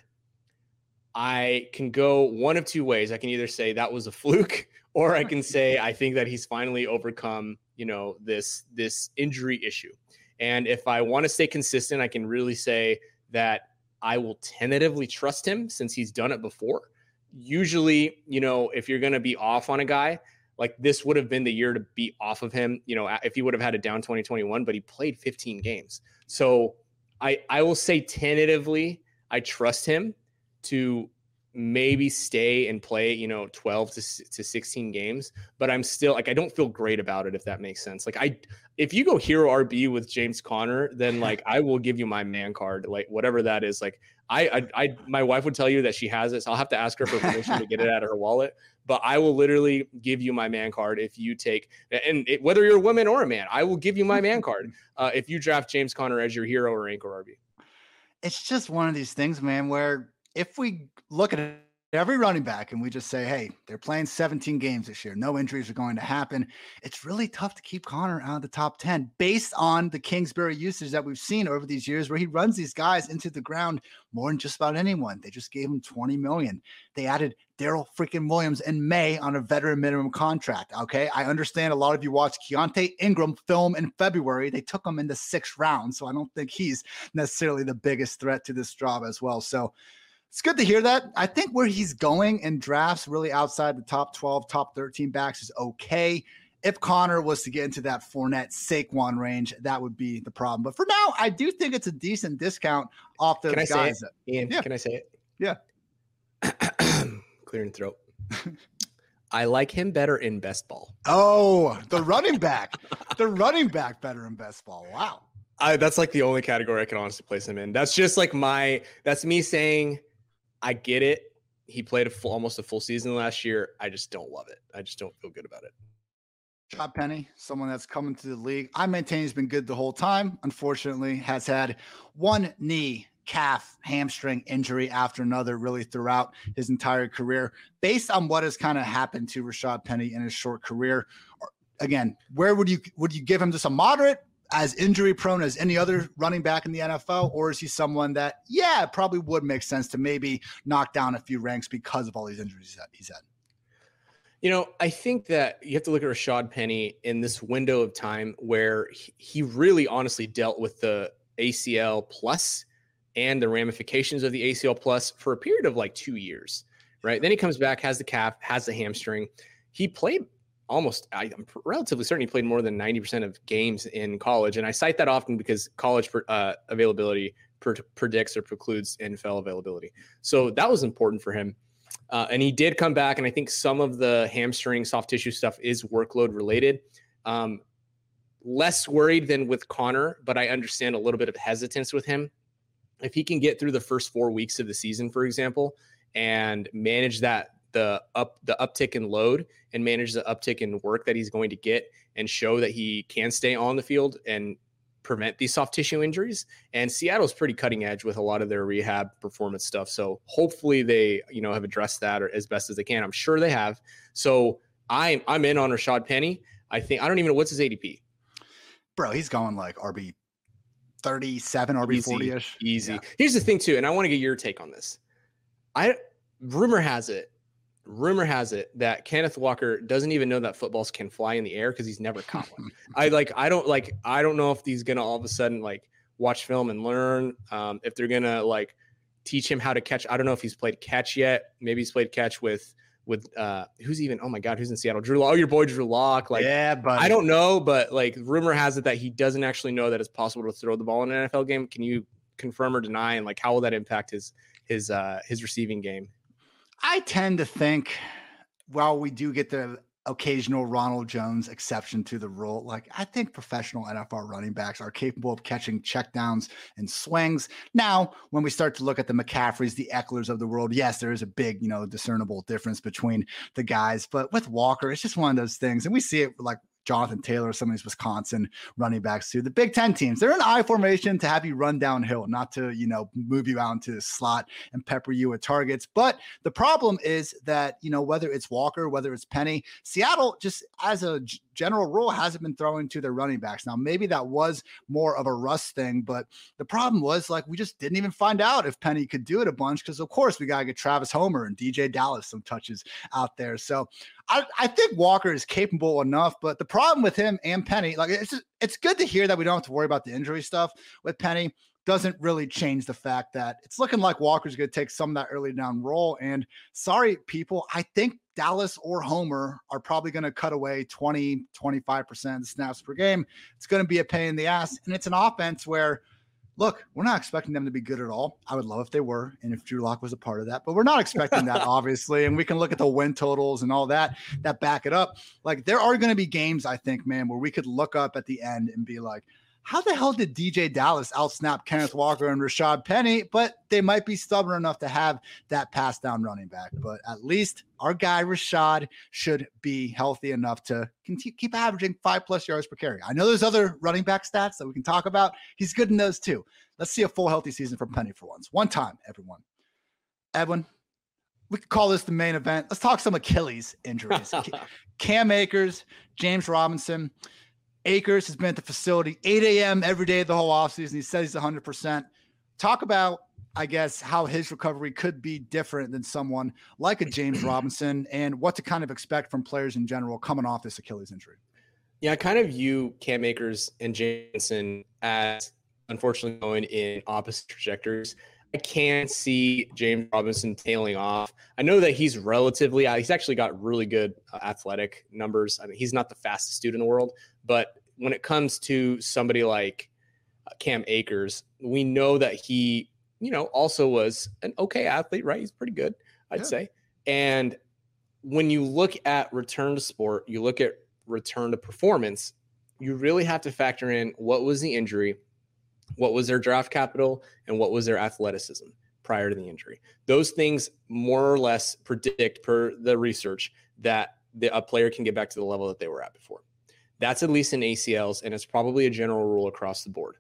I can go one of two ways. I can either say that was a fluke, or I can say I think that he's finally overcome, you know, this this injury issue. And if I want to stay consistent, I can really say that I will tentatively trust him since he's done it before. Usually, you know, if you're going to be off on a guy, like this would have been the year to be off of him, you know, if he would have had a down twenty twenty-one, but he played fifteen games. So I, I will say tentatively, I trust him to maybe stay and play, you know, twelve to sixteen games, but I'm still like, I don't feel great about it, if that makes sense. Like I, if you go hero R B with James Conner, then like, I will give you my man card, like whatever that is. Like I, I, I, my wife would tell you that she has it. So I'll have to ask her for permission to get it out of her wallet, but I will literally give you my man card. If you take, and it, whether you're a woman or a man, I will give you my man card. Uh, if you draft James Conner as your hero or anchor R B. It's just one of these things, man, where if we look at every running back and we just say, hey, they're playing seventeen games this year, no injuries are going to happen, it's really tough to keep Conner out of the top ten based on the Kingsbury usage that we've seen over these years, where he runs these guys into the ground more than just about anyone. They just gave him twenty million. They added Daryl freaking Williams in May on a veteran minimum contract. Okay. I understand a lot of you watched Keontae Ingram film in February. They took him in the sixth round. So I don't think he's necessarily the biggest threat to this job as well. So it's good to hear that. I think where he's going in drafts, really outside the top twelve, top thirteen backs, is okay. If Conner was to get into that Fournette, Saquon range, that would be the problem. But for now, I do think it's a decent discount off those can I guys. Say it? Ian, yeah. Can I say it? Yeah. Clearing throat. I like him better in best ball. Oh, the running back. the running back better in best ball. Wow. I, that's like the only category I can honestly place him in. That's just like my, that's me saying, I get it. He played a full, almost a full season last year. I just don't love it. I just don't feel good about it. Rashad Penny, someone that's coming to the league. I maintain he's been good the whole time. Unfortunately, has had one knee, calf, hamstring injury after another really throughout his entire career. Based on what has kind of happened to Rashad Penny in his short career, again, where would you would you give him just a moderate, as injury prone as any other running back in the N F L? Or is he someone that, yeah, it probably would make sense to maybe knock down a few ranks because of all these injuries that he's had? You know, I think that you have to look at Rashad Penny in this window of time where he, he really honestly dealt with the A C L plus and the ramifications of the A C L plus for a period of like two years, right? Then he comes back, has the calf, has the hamstring. He played almost, I'm relatively certain he played more than ninety percent of games in college. And I cite that often because college uh, availability per- predicts or precludes N F L availability. So that was important for him. Uh, and he did come back. And I think some of the hamstring soft tissue stuff is workload related. Um, less worried than with Conner, but I understand a little bit of hesitance with him. If he can get through the first four weeks of the season, for example, and manage that, the up the uptick in load and manage the uptick in work that he's going to get and show that he can stay on the field and prevent these soft tissue injuries. And Seattle's pretty cutting edge with a lot of their rehab performance stuff. So hopefully they, you know, have addressed that or as best as they can. I'm sure they have. So I'm, I'm in on Rashad Penny. I think, I don't even know what's his A D P. Bro, he's going like R B thirty-seven, R B forty-ish. Easy. Yeah. Here's the thing too. And I want to get your take on this. I rumor has it, Rumor has it that Kenneth Walker doesn't even know that footballs can fly in the air because he's never caught one. I like, I don't like, I don't know if he's going to all of a sudden like watch film and learn. Um, if they're going to like teach him how to catch. I don't know if he's played catch yet. Maybe he's played catch with with uh, who's even, oh my God, who's in Seattle? Drew Lock. Oh, your boy Drew Lock. Like, yeah, but I don't know, but like rumor has it that he doesn't actually know that it's possible to throw the ball in an N F L game. Can you confirm or deny? And like, how will that impact his his uh, his receiving game? I tend to think, while we do get the occasional Ronald Jones exception to the rule, like I think professional N F L running backs are capable of catching checkdowns and swings. Now, when we start to look at the McCaffreys, the Ecklers of the world, yes, there is a big, you know, discernible difference between the guys. But with Walker, it's just one of those things. And we see it like Jonathan Taylor, some of these Wisconsin running backs too. The Big Ten teams, they're in I formation to have you run downhill, not to, you know, move you out into the slot and pepper you with targets. But the problem is that, you know, whether it's Walker, whether it's Penny, Seattle just as a g- general rule hasn't been throwing to their running backs. Now, maybe that was more of a Russ thing, but the problem was like we just didn't even find out if Penny could do it a bunch because, of course, we got to get Travis Homer and D J Dallas some touches out there. So I, I think Walker is capable enough, but the problem with him and Penny, like it's just, it's good to hear that we don't have to worry about the injury stuff with Penny. Doesn't really change the fact that it's looking like Walker's going to take some of that early down role. And sorry, people, I think Dallas or Homer are probably going to cut away twenty, twenty-five percent of the snaps per game. It's going to be a pain in the ass. And it's an offense where, look, we're not expecting them to be good at all. I would love if they were, and if Drew Lock was a part of that, but we're not expecting that, obviously. And we can look at the win totals and all that, that back it up. Like, there are going to be games, I think, man, where we could look up at the end and be like, how the hell did D J Dallas outsnap Kenneth Walker and Rashad Penny? But they might be stubborn enough to have that pass down running back. But at least our guy Rashad should be healthy enough to continue, keep averaging five plus yards per carry. I know there's other running back stats that we can talk about. He's good in those too. Let's see a full healthy season from Penny for once. One time, everyone. Edwin, we could call this the main event. Let's talk some Achilles injuries. Cam Akers, James Robinson. Akers has been at the facility eight a.m. every day of the whole offseason. He says he's one hundred percent. Talk about, I guess, how his recovery could be different than someone like a James Robinson and what to kind of expect from players in general coming off this Achilles injury. Yeah, I kind of view Cam Akers and Jameson as unfortunately going in opposite trajectories. I can see James Robinson tailing off. I know that he's relatively, he's actually got really good uh, athletic numbers. I mean, he's not the fastest dude in the world, but when it comes to somebody like uh, Cam Akers, we know that he, you know, also was an okay athlete, right? He's pretty good, I'd yeah. say. And when you look at return to sport, you look at return to performance, you really have to factor in what was the injury, what was their draft capital, and what was their athleticism prior to the injury. Those things more or less predict, per the research, that the, a player can get back to the level that they were at before. That's at least in A C Ls, and it's probably a general rule across the board.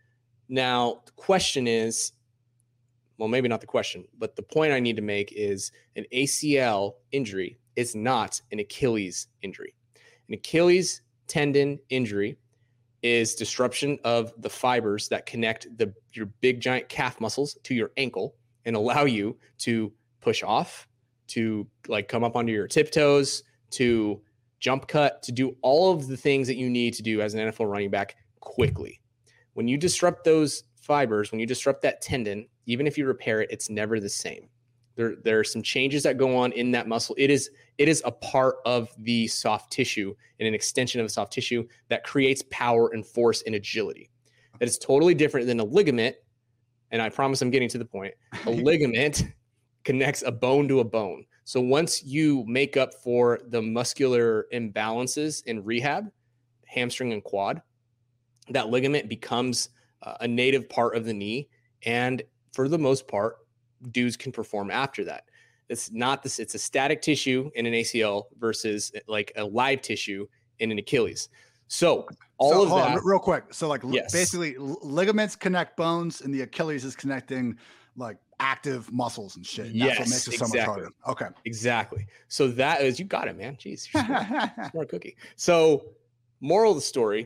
Now, the question is, well, maybe not the question, but the point I need to make is an A C L injury is not an Achilles injury. An Achilles tendon injury is disruption of the fibers that connect the your big giant calf muscles to your ankle and allow you to push off, to like come up onto your tiptoes, to jump cut, to do all of the things that you need to do as an N F L running back quickly. When you disrupt those fibers, when you disrupt that tendon, even if you repair it, it's never the same. There, there are some changes that go on in that muscle. It is, it is a part of the soft tissue and an extension of the soft tissue that creates power and force and agility. That is totally different than a ligament. And I promise I'm getting to the point. A ligament connects a bone to a bone. So once you make up for the muscular imbalances in rehab, hamstring and quad, that ligament becomes uh, a native part of the knee. And for the most part, dudes can perform after that. It's not this, it's a static tissue in an A C L versus like a live tissue in an Achilles. So all so, of that. On, real quick. So like yes. basically ligaments connect bones and the Achilles is connecting like active muscles and shit. And yes, that's what makes it so exactly. much harder. Okay. Exactly. So that is, you got it, man. Jeez. You're smart. Smart cookie. So moral of the story,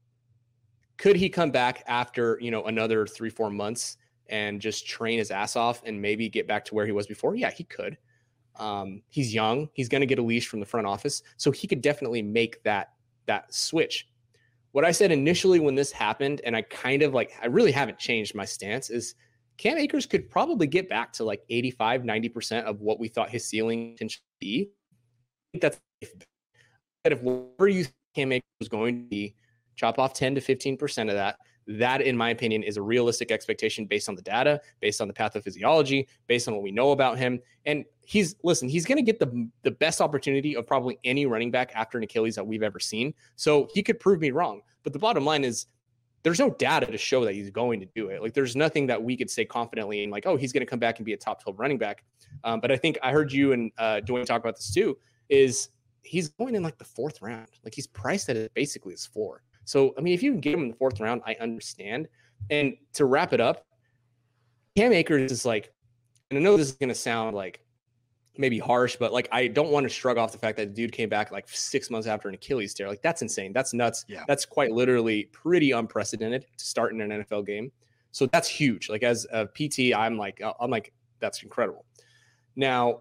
could he come back after, you know, another three, four months and just train his ass off and maybe get back to where he was before? Yeah, he could. Um, he's young. He's going to get a leash from the front office. So he could definitely make that, that switch. What I said initially when this happened, and I kind of like, I really haven't changed my stance, is Cam Akers could probably get back to like eighty-five, ninety percent of what we thought his ceiling should be. I think that's that if whatever you think Cam Akers was going to be, chop off ten to fifteen percent of that. That, in my opinion, is a realistic expectation based on the data, based on the pathophysiology, based on what we know about him. And he's, listen, he's going to get the, the best opportunity of probably any running back after an Achilles that we've ever seen. So he could prove me wrong. But the bottom line is there's no data to show that he's going to do it. Like, there's nothing that we could say confidently in, like, oh, he's going to come back and be a top twelve running back. Um, but I think I heard you and uh, Dwayne talk about this too, is he's going in like the fourth round. Like, he's priced at it basically his floor. So, I mean, if you can get him in the fourth round, I understand. And to wrap it up, Cam Akers is like, and I know this is going to sound like maybe harsh, but like, I don't want to shrug off the fact that the dude came back like six months after an Achilles tear. Like, that's insane. That's nuts. Yeah. That's quite literally pretty unprecedented to start in an N F L game. So that's huge. Like, as a P T, I'm like, I'm like, that's incredible. Now,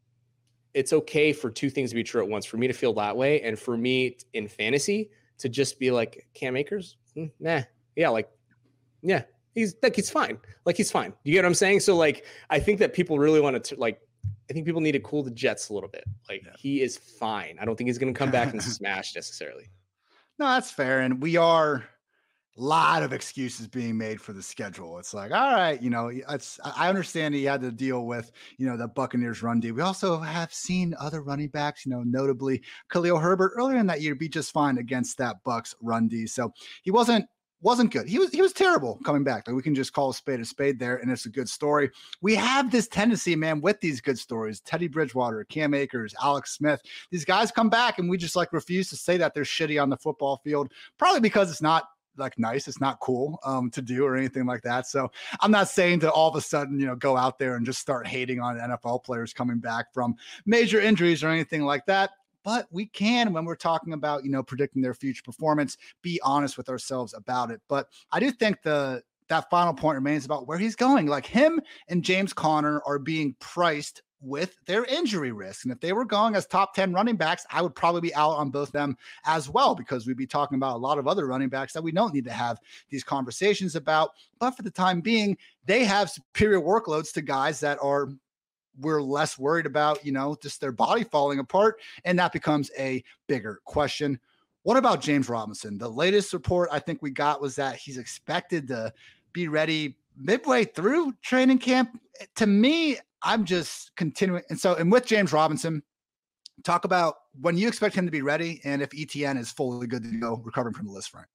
it's okay for two things to be true at once, for me to feel that way. And for me in fantasy to just be like, Cam Akers, mm, nah, yeah, like, yeah, he's like, he's fine. Like, he's fine. You get what I'm saying? So, like, I think that people really want to, like, I think people need to cool the jets a little bit. Like, yeah. He is fine. I don't think he's going to come back and smash necessarily. No, that's fair. And we are a lot of excuses being made for the schedule. It's like, all right, you know, it's, I understand he had to deal with, you know, the Buccaneers run D. We also have seen other running backs, you know, notably Khalil Herbert earlier in that year be just fine against that Bucs run D. So he wasn't, wasn't good. He was, he was terrible coming back. Like, we can just call a spade a spade there. And it's a good story. We have this tendency, man, with these good stories, Teddy Bridgewater, Cam Akers, Alex Smith, these guys come back and we just like refuse to say that they're shitty on the football field, probably because it's not like nice. It's not cool um, to do or anything like that. So I'm not saying to all of a sudden, you know, go out there and just start hating on N F L players coming back from major injuries or anything like that. But we can, when we're talking about, you know, predicting their future performance, be honest with ourselves about it. But I do think the that final point remains about where he's going. Like, him and James Conner are being priced with their injury risk. And if they were going as top ten running backs, I would probably be out on both of them as well, because we'd be talking about a lot of other running backs that we don't need to have these conversations about. But for the time being, they have superior workloads to guys that are we're less worried about, you know, just their body falling apart. And that becomes a bigger question. What about James Robinson? The latest report I think we got was that he's expected to be ready midway through training camp. To me, I'm just continuing. And so, and with James Robinson, talk about when you expect him to be ready and if E T N is fully good to go recovering from the list front.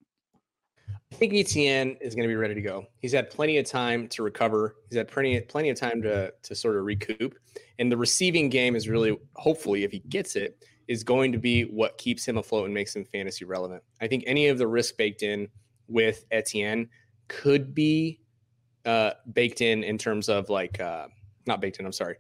I think E T N is going to be ready to go. He's had plenty of time to recover. He's had plenty, plenty of time to, to sort of recoup. And the receiving game is really, hopefully, if he gets it, is going to be what keeps him afloat and makes him fantasy relevant. I think any of the risk baked in with Etienne could be uh, baked in in terms of like, uh, not baked in, I'm sorry.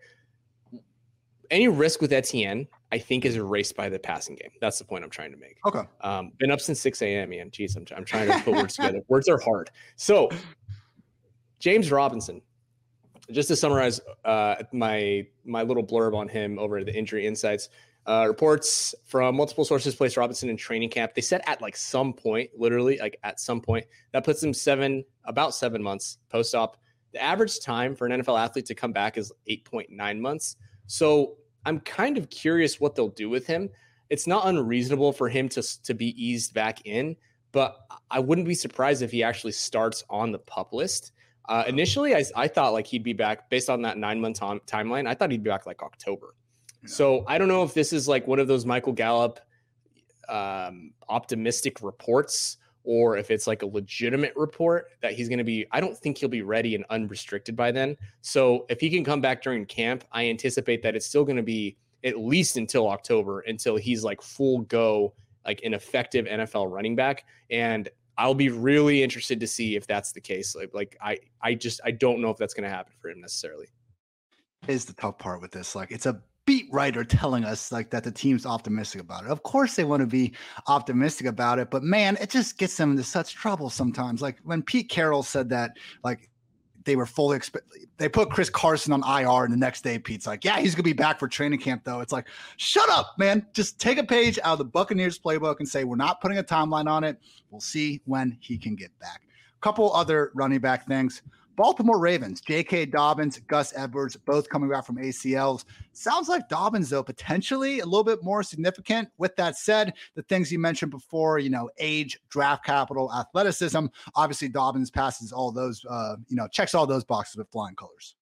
Any risk with Etienne, I think, is erased by the passing game. That's the point I'm trying to make. Okay. Um, been up since six a.m., man. Jeez, I'm, I'm trying to put words together. Words are hard. So, James Robinson, just to summarize uh, my my little blurb on him over at the Injury Insights, uh, reports from multiple sources place Robinson in training camp. They said at like some point, literally like at some point, that puts him seven, about seven months post-op. The average time for an N F L athlete to come back is eight point nine months. So I'm kind of curious what they'll do with him. It's not unreasonable for him to, to be eased back in, but I wouldn't be surprised if he actually starts on the PUP list. Uh, initially, I, I thought like he'd be back based on that nine-month tom- timeline. I thought he'd be back like October. Yeah. So I don't know if this is like one of those Michael Gallup um, optimistic reports, or if it's like a legitimate report that he's going to be, I don't think he'll be ready and unrestricted by then. So if he can come back during camp, I anticipate that it's still going to be at least until October, until he's like full go, like an effective N F L running back. And I'll be really interested to see if that's the case. Like, like I, I just, I don't know if that's going to happen for him necessarily. Is the tough part with this. Like, it's a beat writer telling us like that the team's optimistic about it. Of course they want to be optimistic about it, but man, it just gets them into such trouble sometimes. Like when Pete Carroll said that, like they were fully expect they put Chris Carson on I R, and the next day Pete's like, yeah, he's gonna be back for training camp though. It's like, shut up, man. Just take a page out of the Buccaneers playbook and say, we're not putting a timeline on it. We'll see when he can get back. A couple other running back things. Baltimore Ravens, J K. Dobbins, Gus Edwards, both coming back from A C Ls. Sounds like Dobbins, though, potentially a little bit more significant. With that said, the things you mentioned before, you know, age, draft capital, athleticism, obviously Dobbins passes all those, uh, you know, checks all those boxes with flying colors.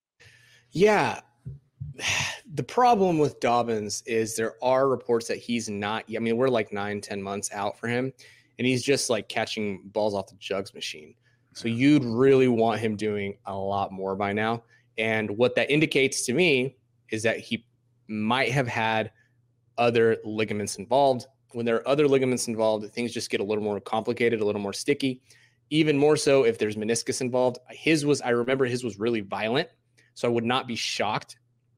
Yeah. The problem with Dobbins is there are reports that he's not, I mean, we're like nine, ten months out for him, and he's just like catching balls off the jugs machine. So you'd really want him doing a lot more by now. And what that indicates to me is that he might have had other ligaments involved. When there are other ligaments involved, things just get a little more complicated, a little more sticky. Even more so if there's meniscus involved. His was, I remember his was really violent. So I would not be shocked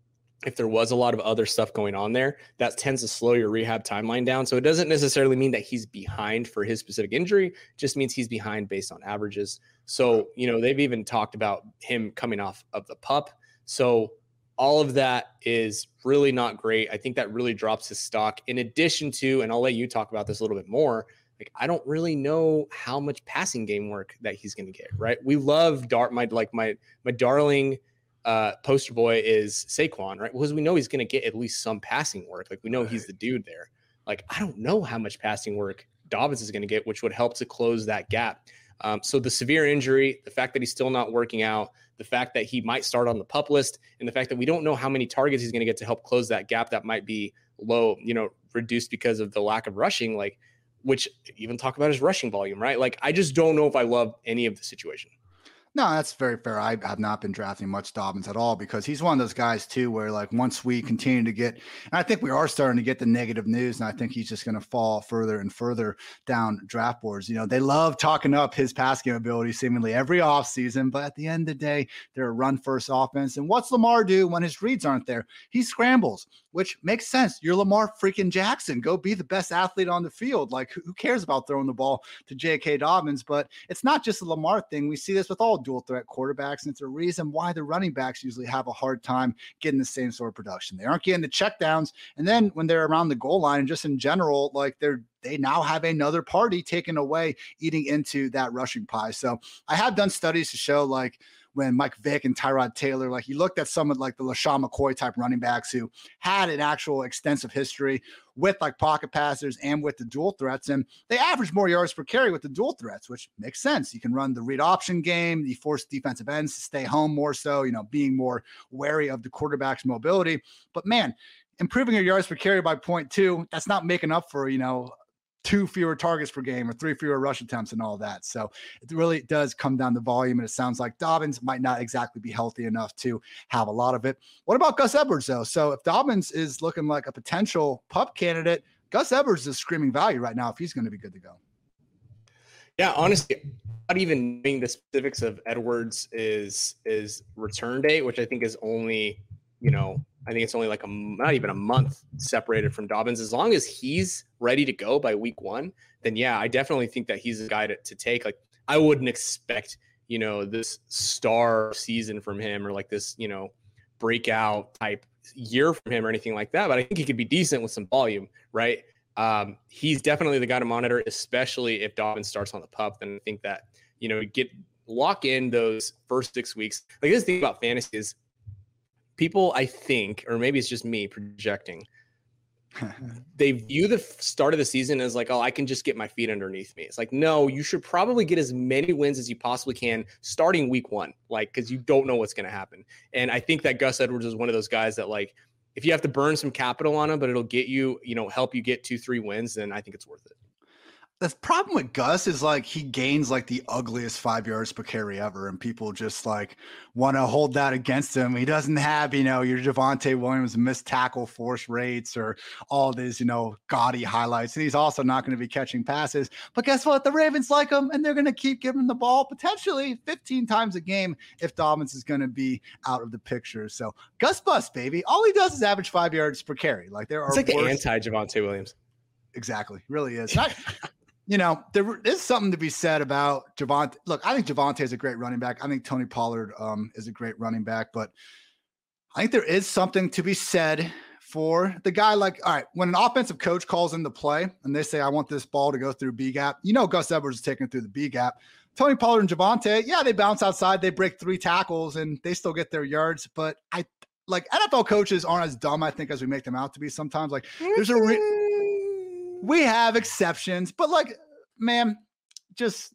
if there was a lot of other stuff going on there. That tends to slow your rehab timeline down. So it doesn't necessarily mean that he's behind for his specific injury. It just means he's behind based on averages. So, you know, they've even talked about him coming off of the pup. So all of that is really not great. I think that really drops his stock, in addition to, and I'll let you talk about this a little bit more, like, I don't really know how much passing game work that he's going to get, right? We love Dart, my, like my, my darling uh, poster boy is Saquon, right? Because we know he's going to get at least some passing work. Like, we know right. he's the dude there. Like, I don't know how much passing work Dobbins is going to get, which would help to close that gap. Um, so the severe injury, the fact that he's still not working out, the fact that he might start on the PUP list, and the fact that we don't know how many targets he's going to get to help close that gap that might be low, you know, reduced because of the lack of rushing, like, which even talk about his rushing volume, right? Like, I just don't know if I love any of the situation. No, that's very fair. I have not been drafting much Dobbins at all, because he's one of those guys too, where like once we continue to get, and I think we are starting to get the negative news, and I think he's just going to fall further and further down draft boards. You know, they love talking up his pass game ability seemingly every offseason, but at the end of the day, they're a run first offense. And what's Lamar do when his reads aren't there? He scrambles, which makes sense. You're Lamar freaking Jackson. Go be the best athlete on the field. Like, who cares about throwing the ball to J K. Dobbins? But it's not just a Lamar thing. We see this with all dual threat quarterbacks, and it's a reason why the running backs usually have a hard time getting the same sort of production. They aren't getting the checkdowns, and then when they're around the goal line, and just in general, like they're they now have another party taken away, eating into that rushing pie. So I have done studies to show, like, when Mike Vick and Tyrod Taylor, like, you looked at some of like the LaShawn McCoy type running backs who had an actual extensive history with like pocket passers and with the dual threats, and they average more yards per carry with the dual threats, which makes sense. You can run the read option game. You force defensive ends to stay home more so, you know, being more wary of the quarterback's mobility. But man, improving your yards per carry by zero point two, that's not making up for, you know, two fewer targets per game or three fewer rush attempts and all that. So it really does come down to volume. And it sounds like Dobbins might not exactly be healthy enough to have a lot of it. What about Gus Edwards though? So if Dobbins is looking like a potential PUP candidate, Gus Edwards is screaming value right now if he's going to be good to go. Yeah, honestly, not even knowing the specifics of Edwards is, is return date, which I think is only, you know, I think it's only like a, not even a month separated from Dobbins. As long as he's ready to go by week one, then yeah, I definitely think that he's a guy to, to take. Like, I wouldn't expect, you know, this star season from him or like this, you know, breakout type year from him or anything like that. But I think he could be decent with some volume, right? Um, he's definitely the guy to monitor, especially if Dobbins starts on the PUP. Then I think that, you know, get lock in those first six weeks. Like, this thing about fantasy is, people, I think, or maybe it's just me projecting, they view the start of the season as like, oh, I can just get my feet underneath me. It's like, no, you should probably get as many wins as you possibly can starting week one, like, because you don't know what's going to happen. And I think that Gus Edwards is one of those guys that, like, if you have to burn some capital on him, but it'll get you, you know, help you get two, three wins, then I think it's worth it. The problem with Gus is like he gains like the ugliest five yards per carry ever, and people just like want to hold that against him. He doesn't have, you know, your Javonte Williams missed tackle force rates or all these, you know, gaudy highlights. And he's also not going to be catching passes. But guess what? The Ravens like him, and they're going to keep giving him the ball potentially fifteen times a game if Dobbins is going to be out of the picture. So Gus Bus, baby. All he does is average five yards per carry. Like there are it's like worse- the anti Javonte Williams. Exactly, really is. Not- You know, there is something to be said about Javonte. Look, I think Javonte is a great running back. I think Tony Pollard um, is a great running back, but I think there is something to be said for the guy. Like, all right, when an offensive coach calls into play and they say, I want this ball to go through B gap, you know, Gus Edwards is taking it through the B gap. Tony Pollard and Javonte, yeah, they bounce outside, they break three tackles, and they still get their yards. But I like N F L coaches aren't as dumb, I think, as we make them out to be sometimes. Like, there's a re- we have exceptions, but like, man, just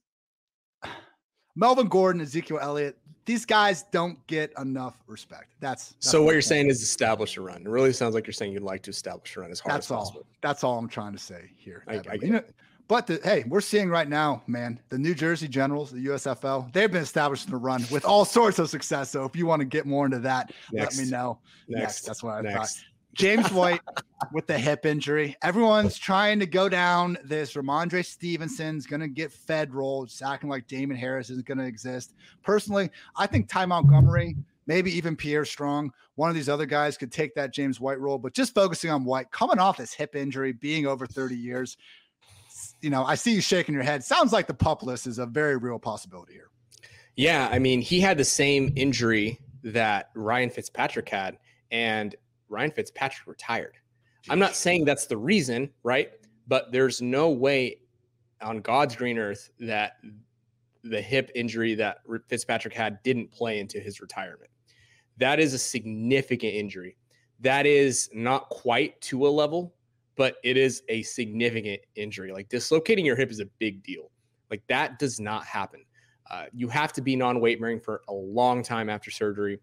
Melvin Gordon, Ezekiel Elliott, these guys don't get enough respect. That's, that's so what you're saying is establish a run. It really sounds like you're saying you'd like to establish a run as hard that's as all. possible. That's all I'm trying to say here. I, I you know, but the, hey, we're seeing right now, man, the New Jersey Generals, the U S F L, they've been establishing a run with all sorts of success. So if you want to get more into that, Next. let me know. Next. Next. That's what I Next. thought. James White with the hip injury. Everyone's trying to go down this Ramondre Stevenson's going to get fed role. It's acting like Damon Harris isn't going to exist. Personally, I think Ty Montgomery, maybe even Pierre Strong, one of these other guys could take that James White role, but just focusing on White coming off this hip injury, being over thirty years, you know, I see you shaking your head. Sounds like the pup list is a very real possibility here. Yeah. I mean, he had the same injury that Ryan Fitzpatrick had, and Ryan Fitzpatrick retired. I'm not saying that's the reason, right? But there's no way on God's green earth that the hip injury that Fitzpatrick had didn't play into his retirement. That is a significant injury. That is not quite to a level, but it is a significant injury. Like, dislocating your hip is a big deal. Like, that does not happen. Uh, you have to be non-weight bearing for a long time after surgery.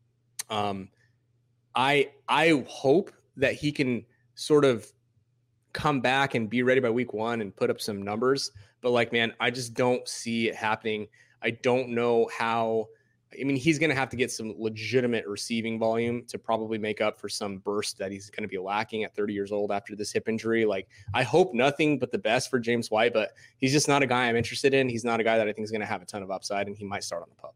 Um, I I hope that he can sort of come back and be ready by week one and put up some numbers. But like, man, I just don't see it happening. I don't know how. I mean, he's going to have to get some legitimate receiving volume to probably make up for some burst that he's going to be lacking at thirty years old after this hip injury. Like, I hope nothing but the best for James White, but he's just not a guy I'm interested in. He's not a guy that I think is going to have a ton of upside, and he might start on the pup.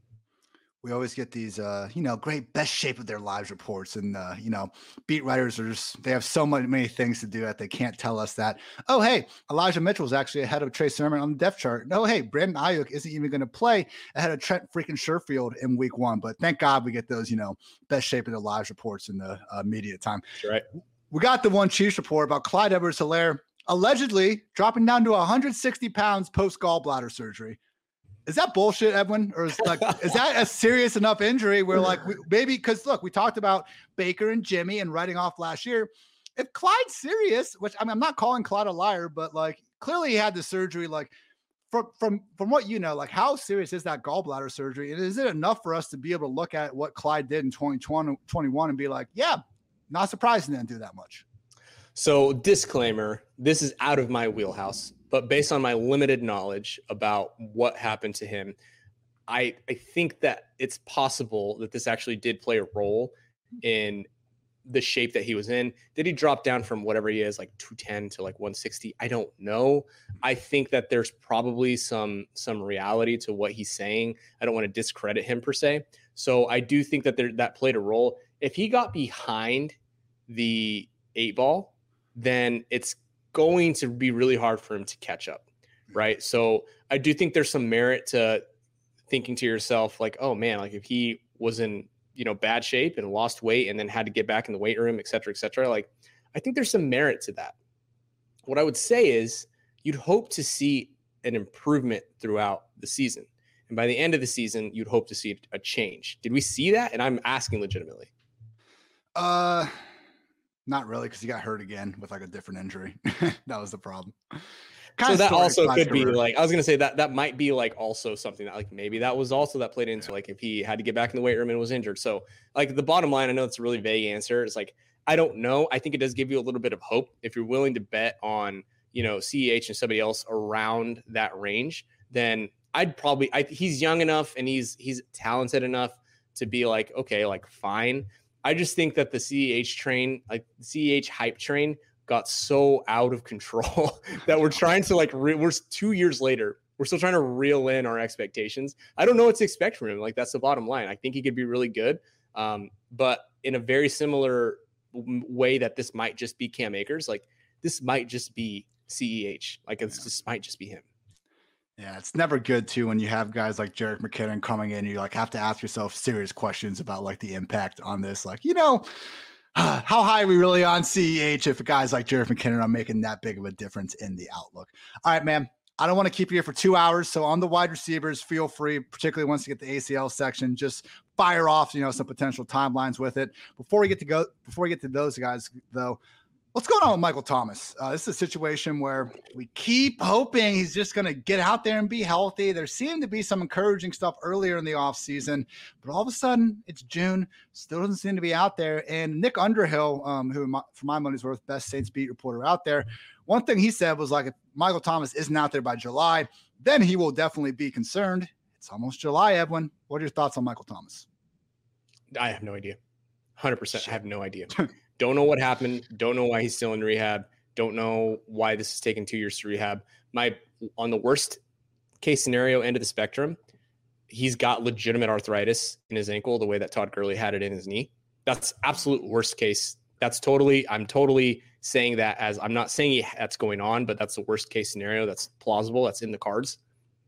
We always get these, uh, you know, great best shape of their lives reports. And, uh, you know, beat writers are just, they have so many, many things to do that they can't tell us that, oh, hey, Elijah Mitchell is actually ahead of Trey Sermon on the depth chart. No, hey, Brandon Ayuk isn't even going to play ahead of Trent freaking Sherfield in week one. But thank God we get those, you know, best shape of their lives reports in the uh, media time. That's right. We got the one Chiefs report about Clyde Edwards-Helaire allegedly dropping down to one hundred sixty pounds post gallbladder surgery. Is that bullshit, Edwin? Or is like, is that a serious enough injury where like we, maybe, because look, we talked about Baker and Jimmy and writing off last year. If Clyde's serious, which I mean, I'm not calling Clyde a liar, but like clearly he had the surgery. Like from from from what you know, like how serious is that gallbladder surgery? And is it enough for us to be able to look at what Clyde did in twenty twenty, twenty-one and be like, yeah, not surprised he didn't do that much. So disclaimer, this is out of my wheelhouse. But based on my limited knowledge about what happened to him, I, I think that it's possible that this actually did play a role in the shape that he was in. Did he drop down from whatever he is, like two ten to like one sixty? I don't know. I think that there's probably some some reality to what he's saying. I don't want to discredit him per se. So I do think that there, that played a role. If he got behind the eight ball, then it's going to be really hard for him to catch up, right? So I do think there's some merit to thinking to yourself like, oh man, like if he was in, you know, bad shape and lost weight and then had to get back in the weight room, et cetera, et cetera. Like, I think there's some merit to that. What I would say is you'd hope to see an improvement throughout the season. And by the end of the season, you'd hope to see a change. Did we see that? And I'm asking legitimately. Uh, Not really, because he got hurt again with like a different injury. That was the problem. Kind so that also could be like, I was going to say that that might be like also something that like maybe that was also that played into like if he had to get back in the weight room and was injured. So like the bottom line, I know it's a really vague answer. It's like, I don't know. I think it does give you a little bit of hope. If you're willing to bet on, you know, C E H and somebody else around that range, then I'd probably, I, he's young enough and he's, he's talented enough to be like, okay, like fine. I just think that the C E H train, like the C E H hype train got so out of control that we're trying to like, re- we're two years later, we're still trying to reel in our expectations. I don't know what to expect from him. Like that's the bottom line. I think he could be really good. Um, but in a very similar w- way that this might just be Cam Akers, like this might just be C E H. Like it's yeah. just might just be him. Yeah, it's never good too when you have guys like Jerick McKinnon coming in. You like have to ask yourself serious questions about like the impact on this. Like, you know, uh, how high are we really on C E H if guys like Jerick McKinnon are making that big of a difference in the outlook? All right, man. I don't want to keep you here for two hours. So on the wide receivers, feel free, particularly once you get the A C L section, just fire off, you know, some potential timelines with it. Before we get to go, before we get to those guys, though, what's going on with Michael Thomas? Uh, this is a situation where we keep hoping he's just going to get out there and be healthy. There seemed to be some encouraging stuff earlier in the offseason, but all of a sudden it's June, still doesn't seem to be out there. And Nick Underhill, um, who for my money's worth, best Saints beat reporter out there, one thing he said was like, if Michael Thomas isn't out there by July, then he will definitely be concerned. It's almost July, Edwin. What are your thoughts on Michael Thomas? I have no idea. one hundred percent. I have no idea. Don't know what happened. Don't know why he's still in rehab. Don't know why this is taking two years to rehab. My on the worst case scenario end of the spectrum, he's got legitimate arthritis in his ankle, the way that Todd Gurley had it in his knee. That's absolute worst case. That's totally, I'm totally saying that as I'm not saying that's going on, but that's the worst case scenario. That's plausible. That's in the cards.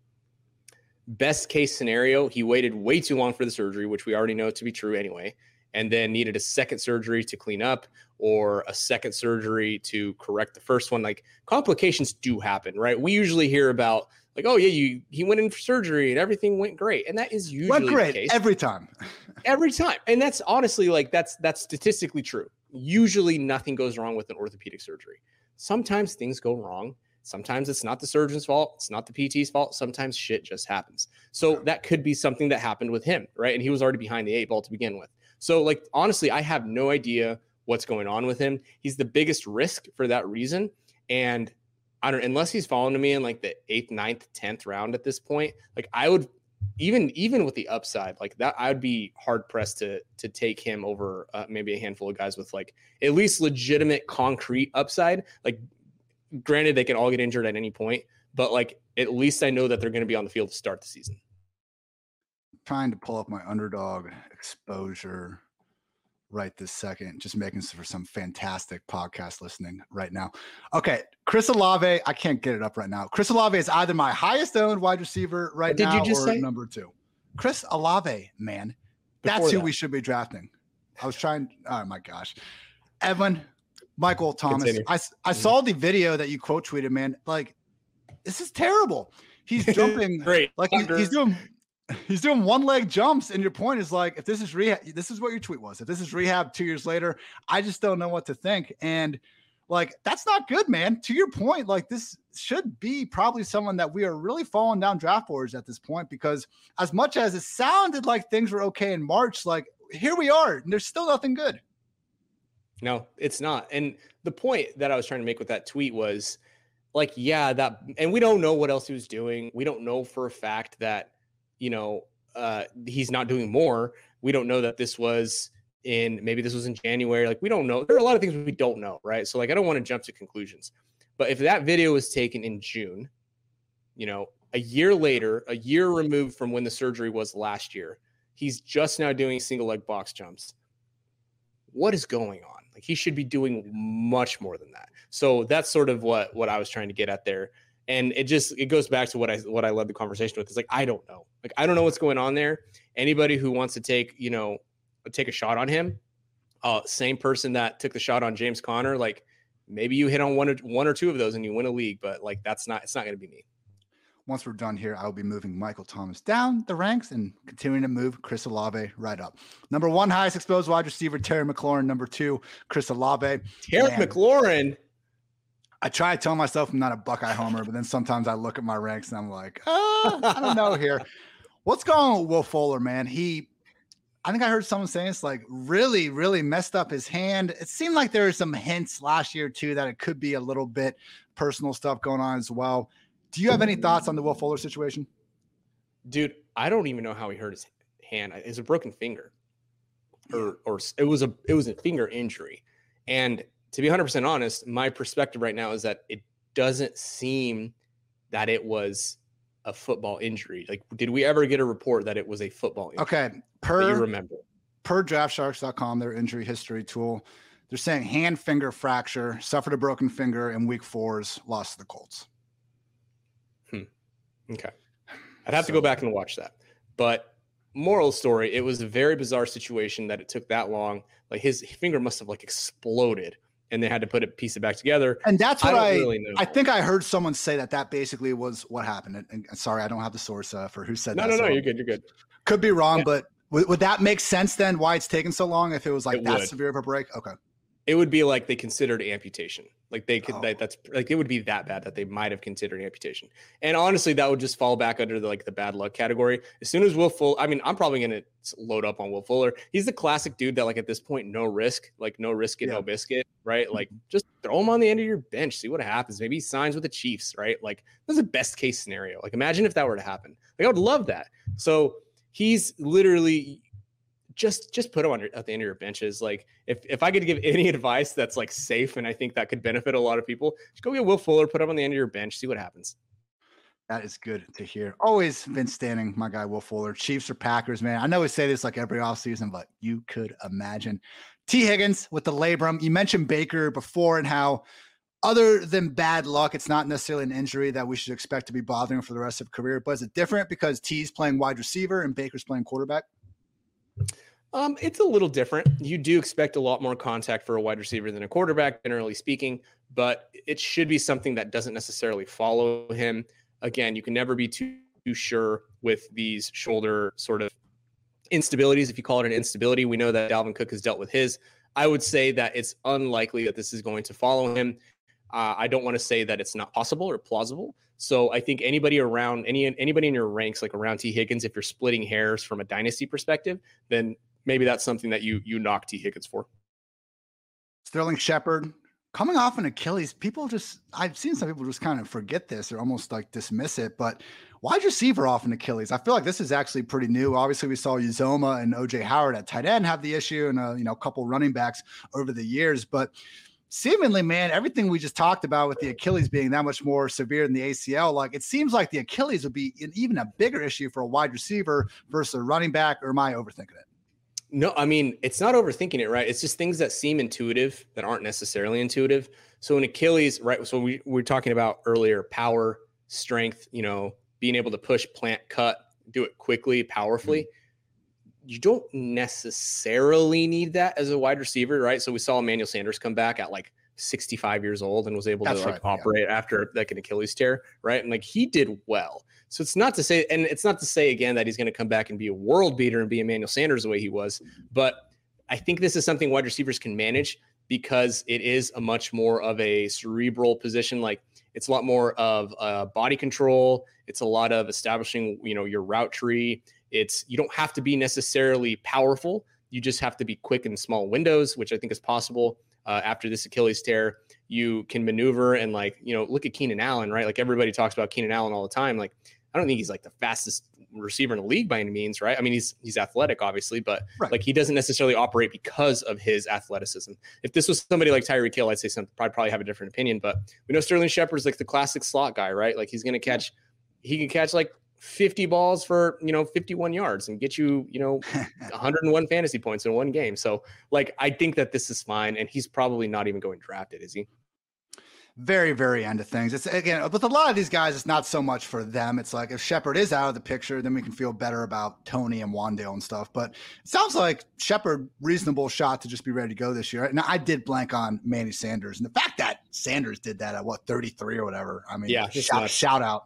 Best case scenario, he waited way too long for the surgery, which we already know to be true anyway, and then needed a second surgery to clean up or a second surgery to correct the first one. Like, complications do happen, right? We usually hear about like, oh yeah, you he went in for surgery and everything went great. And that is usually went great the case. every time. Every time. And that's honestly like that's that's statistically true. Usually nothing goes wrong with an orthopedic surgery. Sometimes things go wrong. Sometimes it's not the surgeon's fault. It's not the P T's fault. Sometimes shit just happens. So that could be something that happened with him, right? And he was already behind the eight ball to begin with. So like, honestly, I have no idea what's going on with him. He's the biggest risk for that reason. And I don't, unless he's fallen to me in like the eighth, ninth, tenth round at this point, like I would, even, even with the upside like that, I would be hard pressed to, to take him over uh, maybe a handful of guys with like at least legitimate concrete upside. Like, granted, they can all get injured at any point, but like, at least I know that they're going to be on the field to start the season. Trying to pull up my underdog exposure right this second, just making for some fantastic podcast listening right now. Okay, Chris Olave, I can't get it up right now. Chris Olave is either my highest owned wide receiver right what did now you just or say? number two. Chris Olave, man. That's Before who that. we should be drafting. I was trying, oh my gosh. Evan, Michael Thomas. Continue. I, I saw the video that you quote tweeted, man. Like, this is terrible. He's jumping. Great. Like he, he's doing He's doing one leg jumps, and your point is like, if this is rehab, this is what your tweet was. If this is rehab two years later, I just don't know what to think. And like, that's not good, man. To your point, like this should be probably someone that we are really falling down draft boards at this point, because as much as it sounded like things were okay in March, like here we are, and there's still nothing good. No, it's not. And the point that I was trying to make with that tweet was like, yeah, that, and we don't know what else he was doing. We don't know for a fact that, you know, uh, he's not doing more. We don't know that this was in, maybe this was in January. Like, we don't know. There are a lot of things we don't know, right? So like, I don't want to jump to conclusions, but if that video was taken in June, you know, a year later, a year removed from when the surgery was last year, he's just now doing single leg box jumps. What is going on? Like, he should be doing much more than that. So that's sort of what, what I was trying to get at there. And it just, it goes back to what I, what I led the conversation with. It's like, I don't know. Like, I don't know what's going on there. Anybody who wants to take, you know, take a shot on him, uh, same person that took the shot on James Conner, like maybe you hit on one or one or two of those and you win a league, but like, that's not, it's not going to be me. Once we're done here, I'll be moving Michael Thomas down the ranks and continuing to move Chris Olave right up. Number one highest exposed wide receiver, Terry McLaurin. Number two, Chris Olave. Terry Man, McLaurin. I try to tell myself I'm not a Buckeye homer, but then sometimes I look at my ranks and I'm like, oh, I don't know here. What's going on with Will Fuller, man? He, I think I heard someone saying it's like really, really messed up his hand. It seemed like there were some hints last year too that it could be a little bit personal stuff going on as well. Do you have any thoughts on the Will Fuller situation? Dude, I don't even know how he hurt his hand. It's a broken finger, or or it was a it was a finger injury. And to be one hundred percent honest, my perspective right now is that it doesn't seem that it was a football injury. Like, did we ever get a report that it was a football injury? Okay, that per you remember per draft sharks dot com, their injury history tool, they're saying hand finger fracture, suffered a broken finger in week four's lost to the Colts. Okay. I'd have So- to go back and watch that. But moral story, it was a very bizarre situation that it took that long. Like, his finger must have like exploded and they had to put it, piece it back together. And that's what I, I, really know. I think I heard someone say that that basically was what happened. And, and sorry, I don't have the source uh, for who said no, that. No, no, so no, you're good. You're good. Could be wrong, yeah. but would, would that make sense then why it's taken so long if it was like it that would. severe of a break? Okay. It would be like they considered amputation. Like they could, Oh. that, that's like, it would be that bad that they might have considered amputation. And honestly, that would just fall back under the, like the bad luck category. As soon as Will Fuller, I mean, I'm probably going to load up on Will Fuller. He's the classic dude that like at this point, no risk, like no risk it, yeah. no biscuit, right? Like just throw him on the end of your bench, see what happens. Maybe he signs with the Chiefs, right? Like that's a best case scenario. Like imagine if that were to happen. Like I would love that. So he's literally just just put him on at the end of your benches. Like if, if I could give any advice that's like safe and I think that could benefit a lot of people, just go get Will Fuller, put him on the end of your bench, see what happens. That is good to hear. Always been standing, my guy Will Fuller. Chiefs or Packers, man. I know we say this like every offseason, but you could imagine. T. Higgins with the labrum. You mentioned Baker before and how other than bad luck, it's not necessarily an injury that we should expect to be bothering for the rest of career. But is it different because T's playing wide receiver and Baker's playing quarterback? Um, it's a little different. You do expect a lot more contact for a wide receiver than a quarterback, generally speaking, but it should be something that doesn't necessarily follow him. Again, you can never be too, too sure with these shoulder sort of instabilities. If you call it an instability, we know that Dalvin Cook has dealt with his. I would say that it's unlikely that this is going to follow him. Uh, I don't want to say that it's not possible or plausible. So I think anybody around, any anybody in your ranks, like around T. Higgins, if you're splitting hairs from a dynasty perspective, then maybe that's something that you you knock T. Higgins for. Sterling Shepard coming off an Achilles. People just, I've seen some people just kind of forget this or almost like dismiss it, but wide receiver off an Achilles. I feel like this is actually pretty new. Obviously we saw Uzoma and O J Howard at tight end have the issue and a, you know, a couple running backs over the years, but seemingly, man, everything we just talked about with the Achilles being that much more severe than the A C L, like it seems like the Achilles would be an, even a bigger issue for a wide receiver versus a running back, or am I overthinking it? No, I mean, it's not overthinking it, right? It's just things that seem intuitive that aren't necessarily intuitive. So an Achilles, right? So we, we were talking about earlier, power, strength, you know, being able to push, plant, cut, do it quickly, powerfully. Mm-hmm. You don't necessarily need that as a wide receiver, right? So we saw Emmanuel Sanders come back at like sixty-five years old and was able That's to like right, operate yeah. after like an Achilles tear, right? And like he did well. So it's not to say, and it's not to say again that he's going to come back and be a world beater and be Emmanuel Sanders the way he was, but I think this is something wide receivers can manage because it is a much more of a cerebral position. Like it's a lot more of uh, body control. It's a lot of establishing, you know, your route tree. It's, you don't have to be necessarily powerful. You just have to be quick in small windows, which I think is possible. Uh, after this Achilles tear, you can maneuver and like, you know, look at Keenan Allen, right? Like everybody talks about Keenan Allen all the time. Like, I don't think he's like the fastest receiver in the league by any means, right? I mean, he's he's athletic, obviously, but right. like he doesn't necessarily operate because of his athleticism. If this was somebody like Tyreek Hill, I'd say something, I'd probably have a different opinion, but we know Sterling Shepard's like the classic slot guy, right? Like he's going to catch, he can catch like fifty balls for, you know, fifty-one yards and get you, you know, one hundred one fantasy points in one game. So like, I think that this is fine. And he's probably not even going drafted, is he? Very, very end of things. It's again, with a lot of these guys, it's not so much for them. It's like if Shepard is out of the picture, then we can feel better about Tony and Wandale and stuff. But it sounds like Shepard, reasonable shot to just be ready to go this year. And I did blank on Manny Sanders. And the fact that Sanders did that at what, thirty-three or whatever. I mean, yeah, shout, shout out.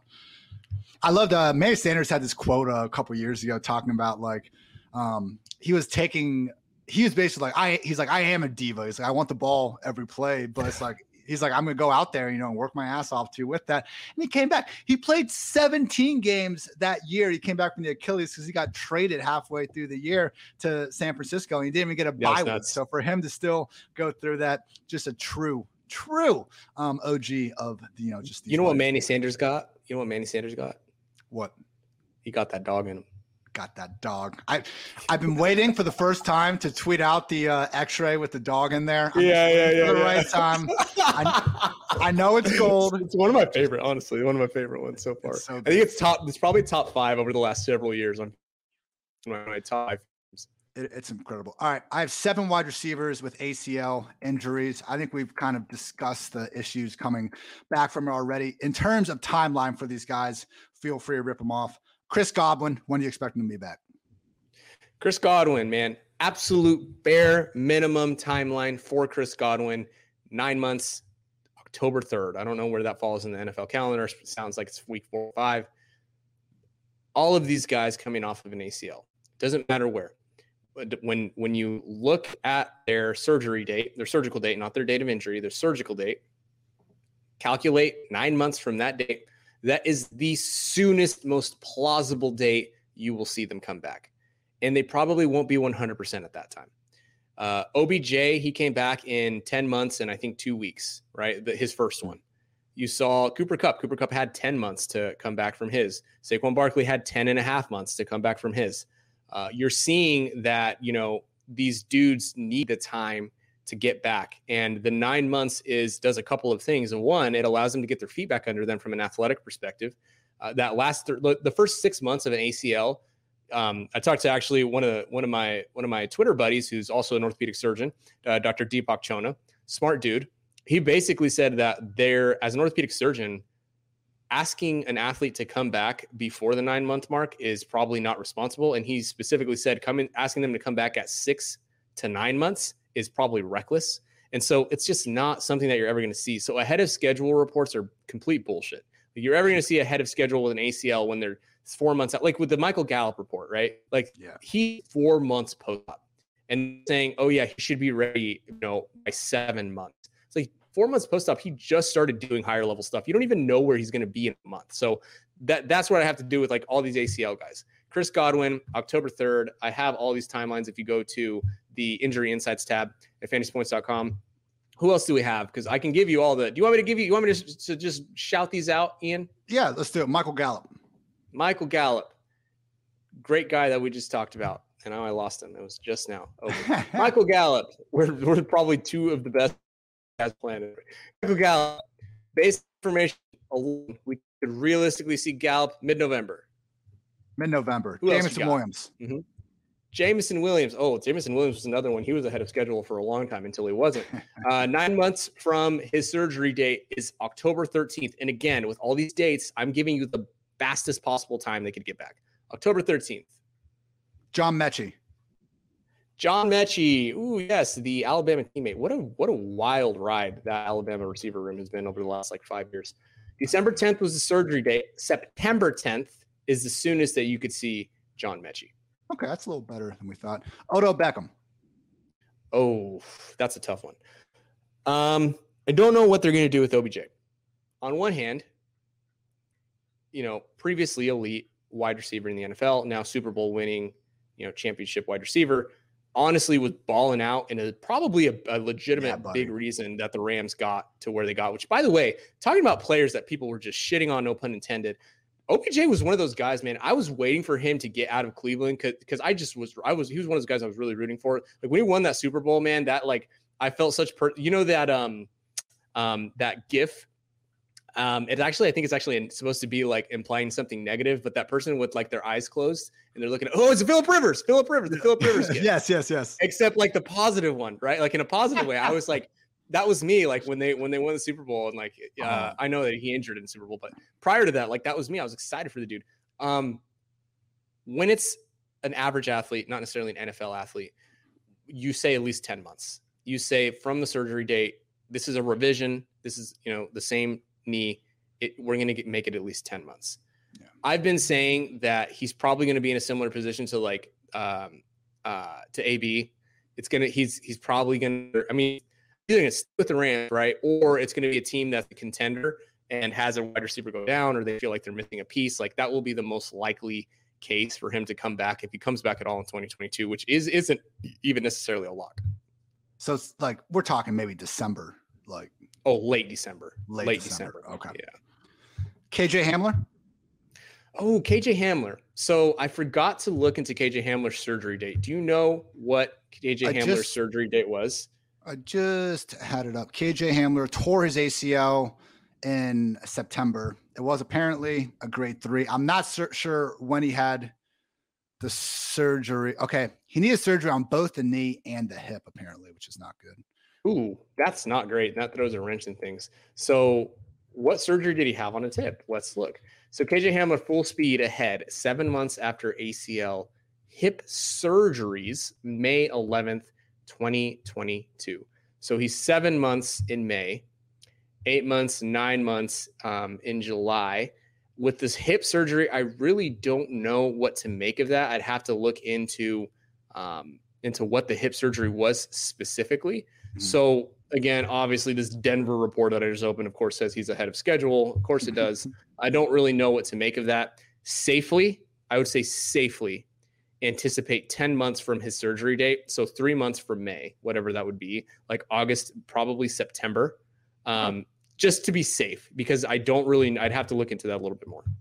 I loved uh, Manny Sanders had this quote uh, a couple years ago talking about like um, he was taking, he was basically like, I, he's like, I am a diva. He's like, I want the ball every play, but it's like, he's like, I'm going to go out there, you know, and work my ass off too with that. And he came back. He played seventeen games that year. He came back from the Achilles because he got traded halfway through the year to San Francisco. And he didn't even get a yeah, bye week. So for him to still go through that, just a true, true um, O G of, you know, just. You know what Manny Sanders got? You know what Manny Sanders got? What? He got that dog in him. Got that dog. I, I've been waiting for the first time to tweet out the uh, X-ray with the dog in there. I'm yeah, yeah, yeah. For the yeah. right time. I, I know it's gold. It's, it's one of my favorite, honestly. One of my favorite ones so far. So I think it's top. It's probably top five over the last several years on my top five. It, it's incredible. All right, I have seven wide receivers with A C L injuries. I think we've kind of discussed the issues coming back from it already. In terms of timeline for these guys, feel free to rip them off. Chris Godwin, when do you expect him to be back? Chris Godwin, man, absolute bare minimum timeline for Chris Godwin. nine months, October third. I don't know where that falls in the N F L calendar. It sounds like it's week four or five. All of these guys coming off of an A C L. Doesn't matter where. But when, when you look at their surgery date, their surgical date, not their date of injury, their surgical date, calculate nine months from that date. That is the soonest, most plausible date you will see them come back. And they probably won't be one hundred percent at that time. Uh, O B J, he came back in ten months and I think two weeks, right? The, his first one. You saw Cooper Kupp. Cooper Kupp had ten months to come back from his. Saquon Barkley had ten and a half months to come back from his. Uh, you're seeing that, you know, these dudes need the time to get back. And the nine months is does a couple of things. And one, it allows them to get their feet back under them from an athletic perspective. Uh, that last th- the first six months of an A C L, um, I talked to actually one of the, one of my one of my Twitter buddies who's also an orthopedic surgeon, uh, Doctor Deepak Chona, smart dude. He basically said that there, as an orthopedic surgeon, asking an athlete to come back before the nine month mark is probably not responsible. And he specifically said coming asking them to come back at six to nine months is probably reckless. And so it's just not something that you're ever going to see. So ahead of schedule reports are complete bullshit. You're ever going to see ahead of schedule with an A C L when they're four months out, like with the Michael Gallup report, right? Like yeah. he four months post-op and saying, oh yeah, he should be ready, you know, by seven months. It's like four months post-op, he just started doing higher level stuff. You don't even know where he's going to be in a month. So that that's what I have to do with like all these A C L guys. Chris Godwin, October third. I have all these timelines. If you go to the injury insights tab at fantasy points dot com. Who else do we have? Because I can give you all the, do you want me to give you, you want me to, to just shout these out, Ian? Yeah, let's do it. Michael Gallup. Michael Gallup. Great guy that we just talked about. And now I lost him. It was just now. Okay. Michael Gallup. We're, we're probably two of the best guys planet. Michael Gallup. Basic information alone, we could realistically see Gallup mid-November. Mid-November. Jameson Williams. Mm-hmm. Jameson Williams. Oh, Jameson Williams was another one. He was ahead of schedule for a long time until he wasn't. Uh, nine months from his surgery date is October thirteenth. And again, with all these dates, I'm giving you the fastest possible time they could get back. October thirteenth. John Mechie. John Mechie. Ooh, yes, the Alabama teammate. What a what a wild ride that Alabama receiver room has been over the last like five years. December tenth was the surgery date. September tenth is the soonest that you could see John Mechie. Okay, that's a little better than we thought. Odell Beckham. Oh, that's a tough one. Um, I don't know what they're going to do with O B J. On one hand, you know, previously elite wide receiver in the N F L, now Super Bowl winning, you know, championship wide receiver, honestly was balling out and is probably a, a legitimate yeah, big reason that the Rams got to where they got, which, by the way, talking about players that people were just shitting on, no pun intended, O B J was one of those guys, man. I was waiting for him to get out of Cleveland because because I just was I was he was one of those guys I was really rooting for. Like when he won that Super Bowl, man, that like I felt such per you know that um um that GIF. Um, it's actually I think it's actually supposed to be like implying something negative, but that person with like their eyes closed and they're looking at oh, it's a Phillip Rivers, Phillip Rivers, the Phillip Rivers GIF. yes, yes, yes. Except like the positive one, right? Like in a positive way. I was like. That was me, like when they when they won the Super Bowl, and like uh, uh-huh. I know that he injured in the Super Bowl, but prior to that, like that was me. I was excited for the dude. Um, when it's an average athlete, not necessarily an N F L athlete, you say at least ten months. You say from the surgery date, this is a revision. This is you know the same knee. It, we're going to make it at least ten months. Yeah. I've been saying that he's probably going to be in a similar position to like um, uh, to A B. It's gonna he's he's probably going to. I mean. Either going to stick with the Rams, right? Or it's going to be a team that's a contender and has a wide receiver go down, or they feel like they're missing a piece. Like that will be the most likely case for him to come back if he comes back at all in twenty twenty-two, which is isn't even necessarily a lock. So it's like we're talking maybe December, like oh, late December, late, late December. December. Okay, yeah. K J Hamler. Oh, K J Hamler. So I forgot to look into K J Hamler's surgery date. Do you know what K J I Hamler's just, surgery date was? I just had it up. K J Hamler tore his A C L in September. It was apparently a grade three. I'm not sur- sure when he had the surgery. Okay. He needed surgery on both the knee and the hip, apparently, which is not good. Ooh, that's not great. That throws a wrench in things. So what surgery did he have on his hip? Let's look. So K J Hamler full speed ahead, seven months after A C L hip surgeries, May eleventh, twenty twenty-two. So he's seven months in May, eight months, nine months um, in July. With this hip surgery, I really don't know what to make of that. I'd have to look into um, into what the hip surgery was specifically. Mm-hmm. So again, obviously this Denver report that I just opened, of course, says he's ahead of schedule. Of course it does. I don't really know what to make of that. Safely, I would say safely anticipate ten months from his surgery date. So three months from May, whatever that would be, like August, probably September. Um, just to be safe, because I don't really, I'd have to look into that a little bit more.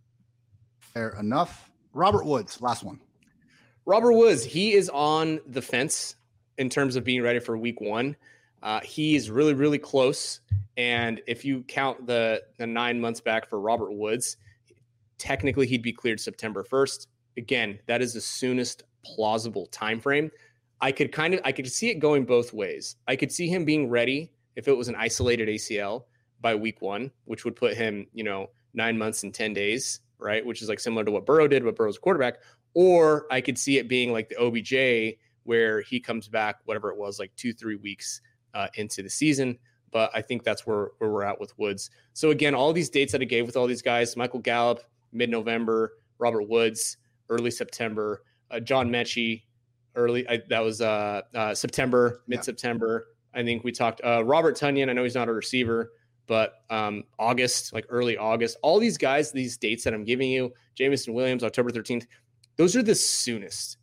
Fair enough. Robert Woods, last one. Robert Woods, he is on the fence in terms of being ready for week one. Uh, he is really, really close. And if you count the, the nine months back for Robert Woods, technically he'd be cleared September first. Again, that is the soonest plausible time frame. I could kind of, I could see it going both ways. I could see him being ready if it was an isolated A C L by week one, which would put him, you know, nine months and ten days, right? Which is like similar to what Burrow did, but Burrow's quarterback. Or I could see it being like the O B J, where he comes back, whatever it was, like two, three weeks uh, into the season. But I think that's where, where we're at with Woods. So again, all these dates that I gave with all these guys, Michael Gallup, mid-November, Robert Woods, early September, uh, John Mechie, early, I, that was uh, uh, September, mid-September. Yeah. I think we talked, uh, Robert Tonyan, I know he's not a receiver, but um, August, like early August, all these guys, these dates that I'm giving you, Jameson Williams, October thirteenth, those are the soonest.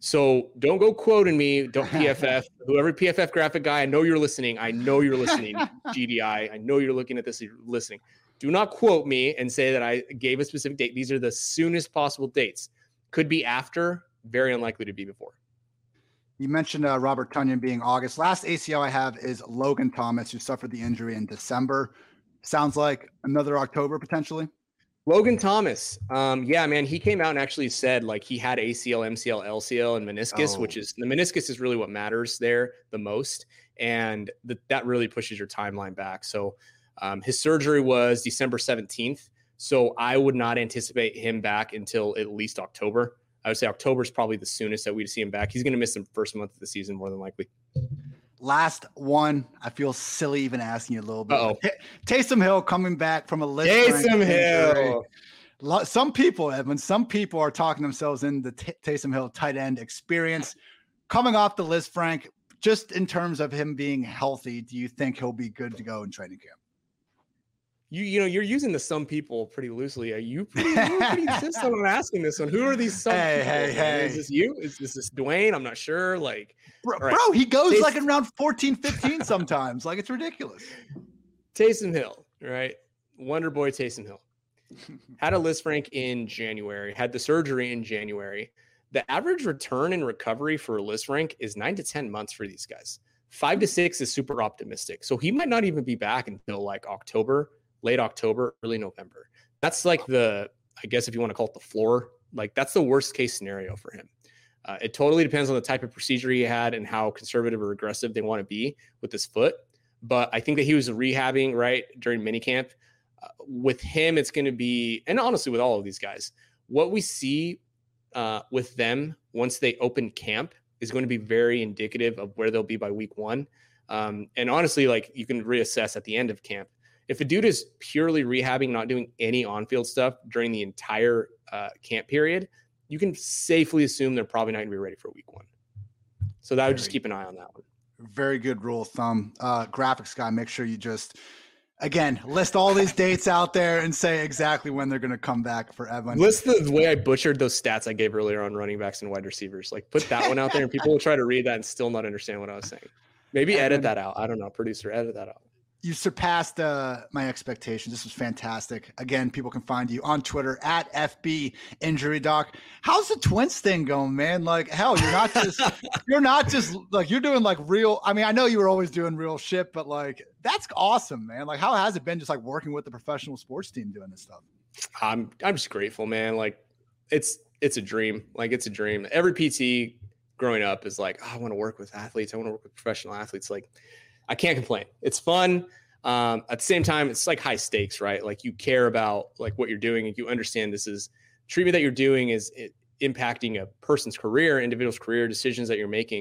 So don't go quoting me. Don't P F F. Whoever P F F graphic guy, I know you're listening. I know you're listening. G D I. I know you're looking at this. You're listening. Do not quote me and say that I gave a specific date. These are the soonest possible dates. Could be after. Very unlikely to be before. You mentioned uh, Robert Tonyan being August. Last A C L I have is Logan Thomas, who suffered the injury in December. Sounds like another October potentially. Logan Thomas. Um, yeah, man, he came out and actually said like he had A C L, M C L, L C L, and meniscus, oh. which is the meniscus is really what matters there the most. And th- that really pushes your timeline back. So um, his surgery was December seventeenth. So I would not anticipate him back until at least October. I would say October is probably the soonest that we'd see him back. He's going to miss the first month of the season more than likely. Last one. I feel silly even asking you a little bit. Uh-oh. T- Taysom Hill coming back from a list. Taysom Hill. Some people, Edwin, some people are talking themselves into T- Taysom Hill tight end experience. Coming off the list, Frank, just in terms of him being healthy, do you think he'll be good to go in training camp? You you know, you're using the some people pretty loosely. Are you pretty, you're pretty insistent on asking this one? Who are these some hey, people? Hey, hey, Is this you? Is, is this Dwayne? I'm not sure. Like, bro, right. bro he goes Tays- like in round fourteen, fifteen sometimes. Like, it's ridiculous. Taysom Hill, right? Wonder Boy Taysom Hill. Had a list rank in January, had the surgery in January. The average return and recovery for a list rank is nine to ten months for these guys. Five to six is super optimistic. So he might not even be back until like October, late October, early November. That's like the, I guess if you want to call it the floor, like that's the worst case scenario for him. Uh, it totally depends on the type of procedure he had and how conservative or aggressive they want to be with his foot. But I think that he was rehabbing right during minicamp. Uh, with him, it's going to be, and honestly with all of these guys, what we see uh, with them once they open camp is going to be very indicative of where they'll be by week one. Um, and honestly, like you can reassess at the end of camp. If a dude is purely rehabbing, not doing any on-field stuff during the entire uh, camp period, you can safely assume they're probably not going to be ready for week one. So that would just keep an eye on that one. Very good rule of thumb. Uh, graphics guy, make sure you just, again, list all these dates out there and say exactly when they're going to come back for Evan. List the way I butchered those stats I gave earlier on running backs and wide receivers. Like put that one out there and people will try to read that and still not understand what I was saying. Maybe Evan, edit that out. I don't know. Producer, edit that out. You surpassed uh, my expectations. This was fantastic. Again, people can find you on Twitter at F B Injury Doc. How's the Twins thing going, man? Like, hell, you're not just you're not just like you're doing like real. I mean, I know you were always doing real shit, but like that's awesome, man. Like, how has it been just like working with the professional sports team doing this stuff? I'm I'm just grateful, man. Like, it's it's a dream. Like, it's a dream. Every P T growing up is like, oh, I want to work with athletes. I want to work with professional athletes. Like, I can't complain. It's fun. Um, at the same time, it's like high stakes, right? Like you care about like what you're doing and you understand this is treatment that you're doing is it, impacting a person's career, individual's career, decisions that you're making.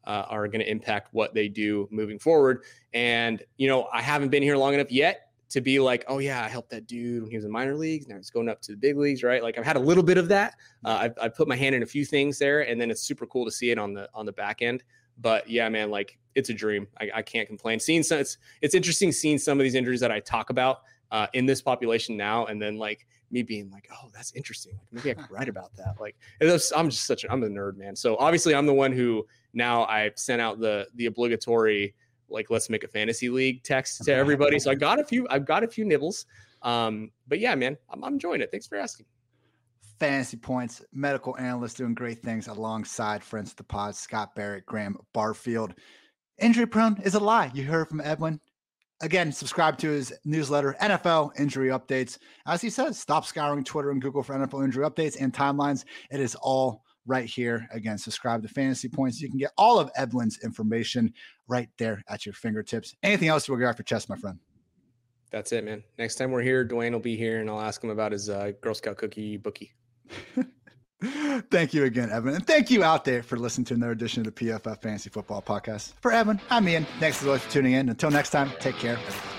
uh, are going to impact what they do moving forward. And, you know, I haven't been here long enough yet to be like, oh yeah, I helped that dude when he was in minor leagues. Now he's going up to the big leagues, right? Like I've had a little bit of that. Uh, I've, I've put my hand in a few things there, and then it's super cool to see it on the on the back end. But yeah, man, like it's a dream. I, I can't complain. Seeing some, it's it's interesting seeing some of these injuries that I talk about uh, in this population now, and then like me being like, oh, that's interesting. Like maybe I could write about that. Like was, I'm just such a, I'm a nerd, man. So obviously I'm the one who now I sent out the the obligatory, like, let's make a fantasy league text to everybody. So I got a few, I've got a few nibbles. Um, but yeah, man, I'm, I'm enjoying it. Thanks for asking. Fantasy Points medical analyst doing great things alongside friends of the pod, Scott Barrett, Graham Barfield. Injury prone is a lie. You heard from Edwin. Again, subscribe to his newsletter, N F L Injury Updates. As he says, stop scouring Twitter and Google for N F L injury updates and timelines. It is all right here. Again, subscribe to Fantasy Points. You can get all of Edwin's information right there at your fingertips. Anything else you will get off your chest, my friend? That's it, man. Next time we're here, Dwayne will be here, and I'll ask him about his uh, Girl Scout cookie bookie. Thank you again, Evan. And thank you out there for listening to another edition of the P F F Fantasy Football Podcast. For Evan, I'm Ian. Thanks as always for tuning in. Until next time, take care.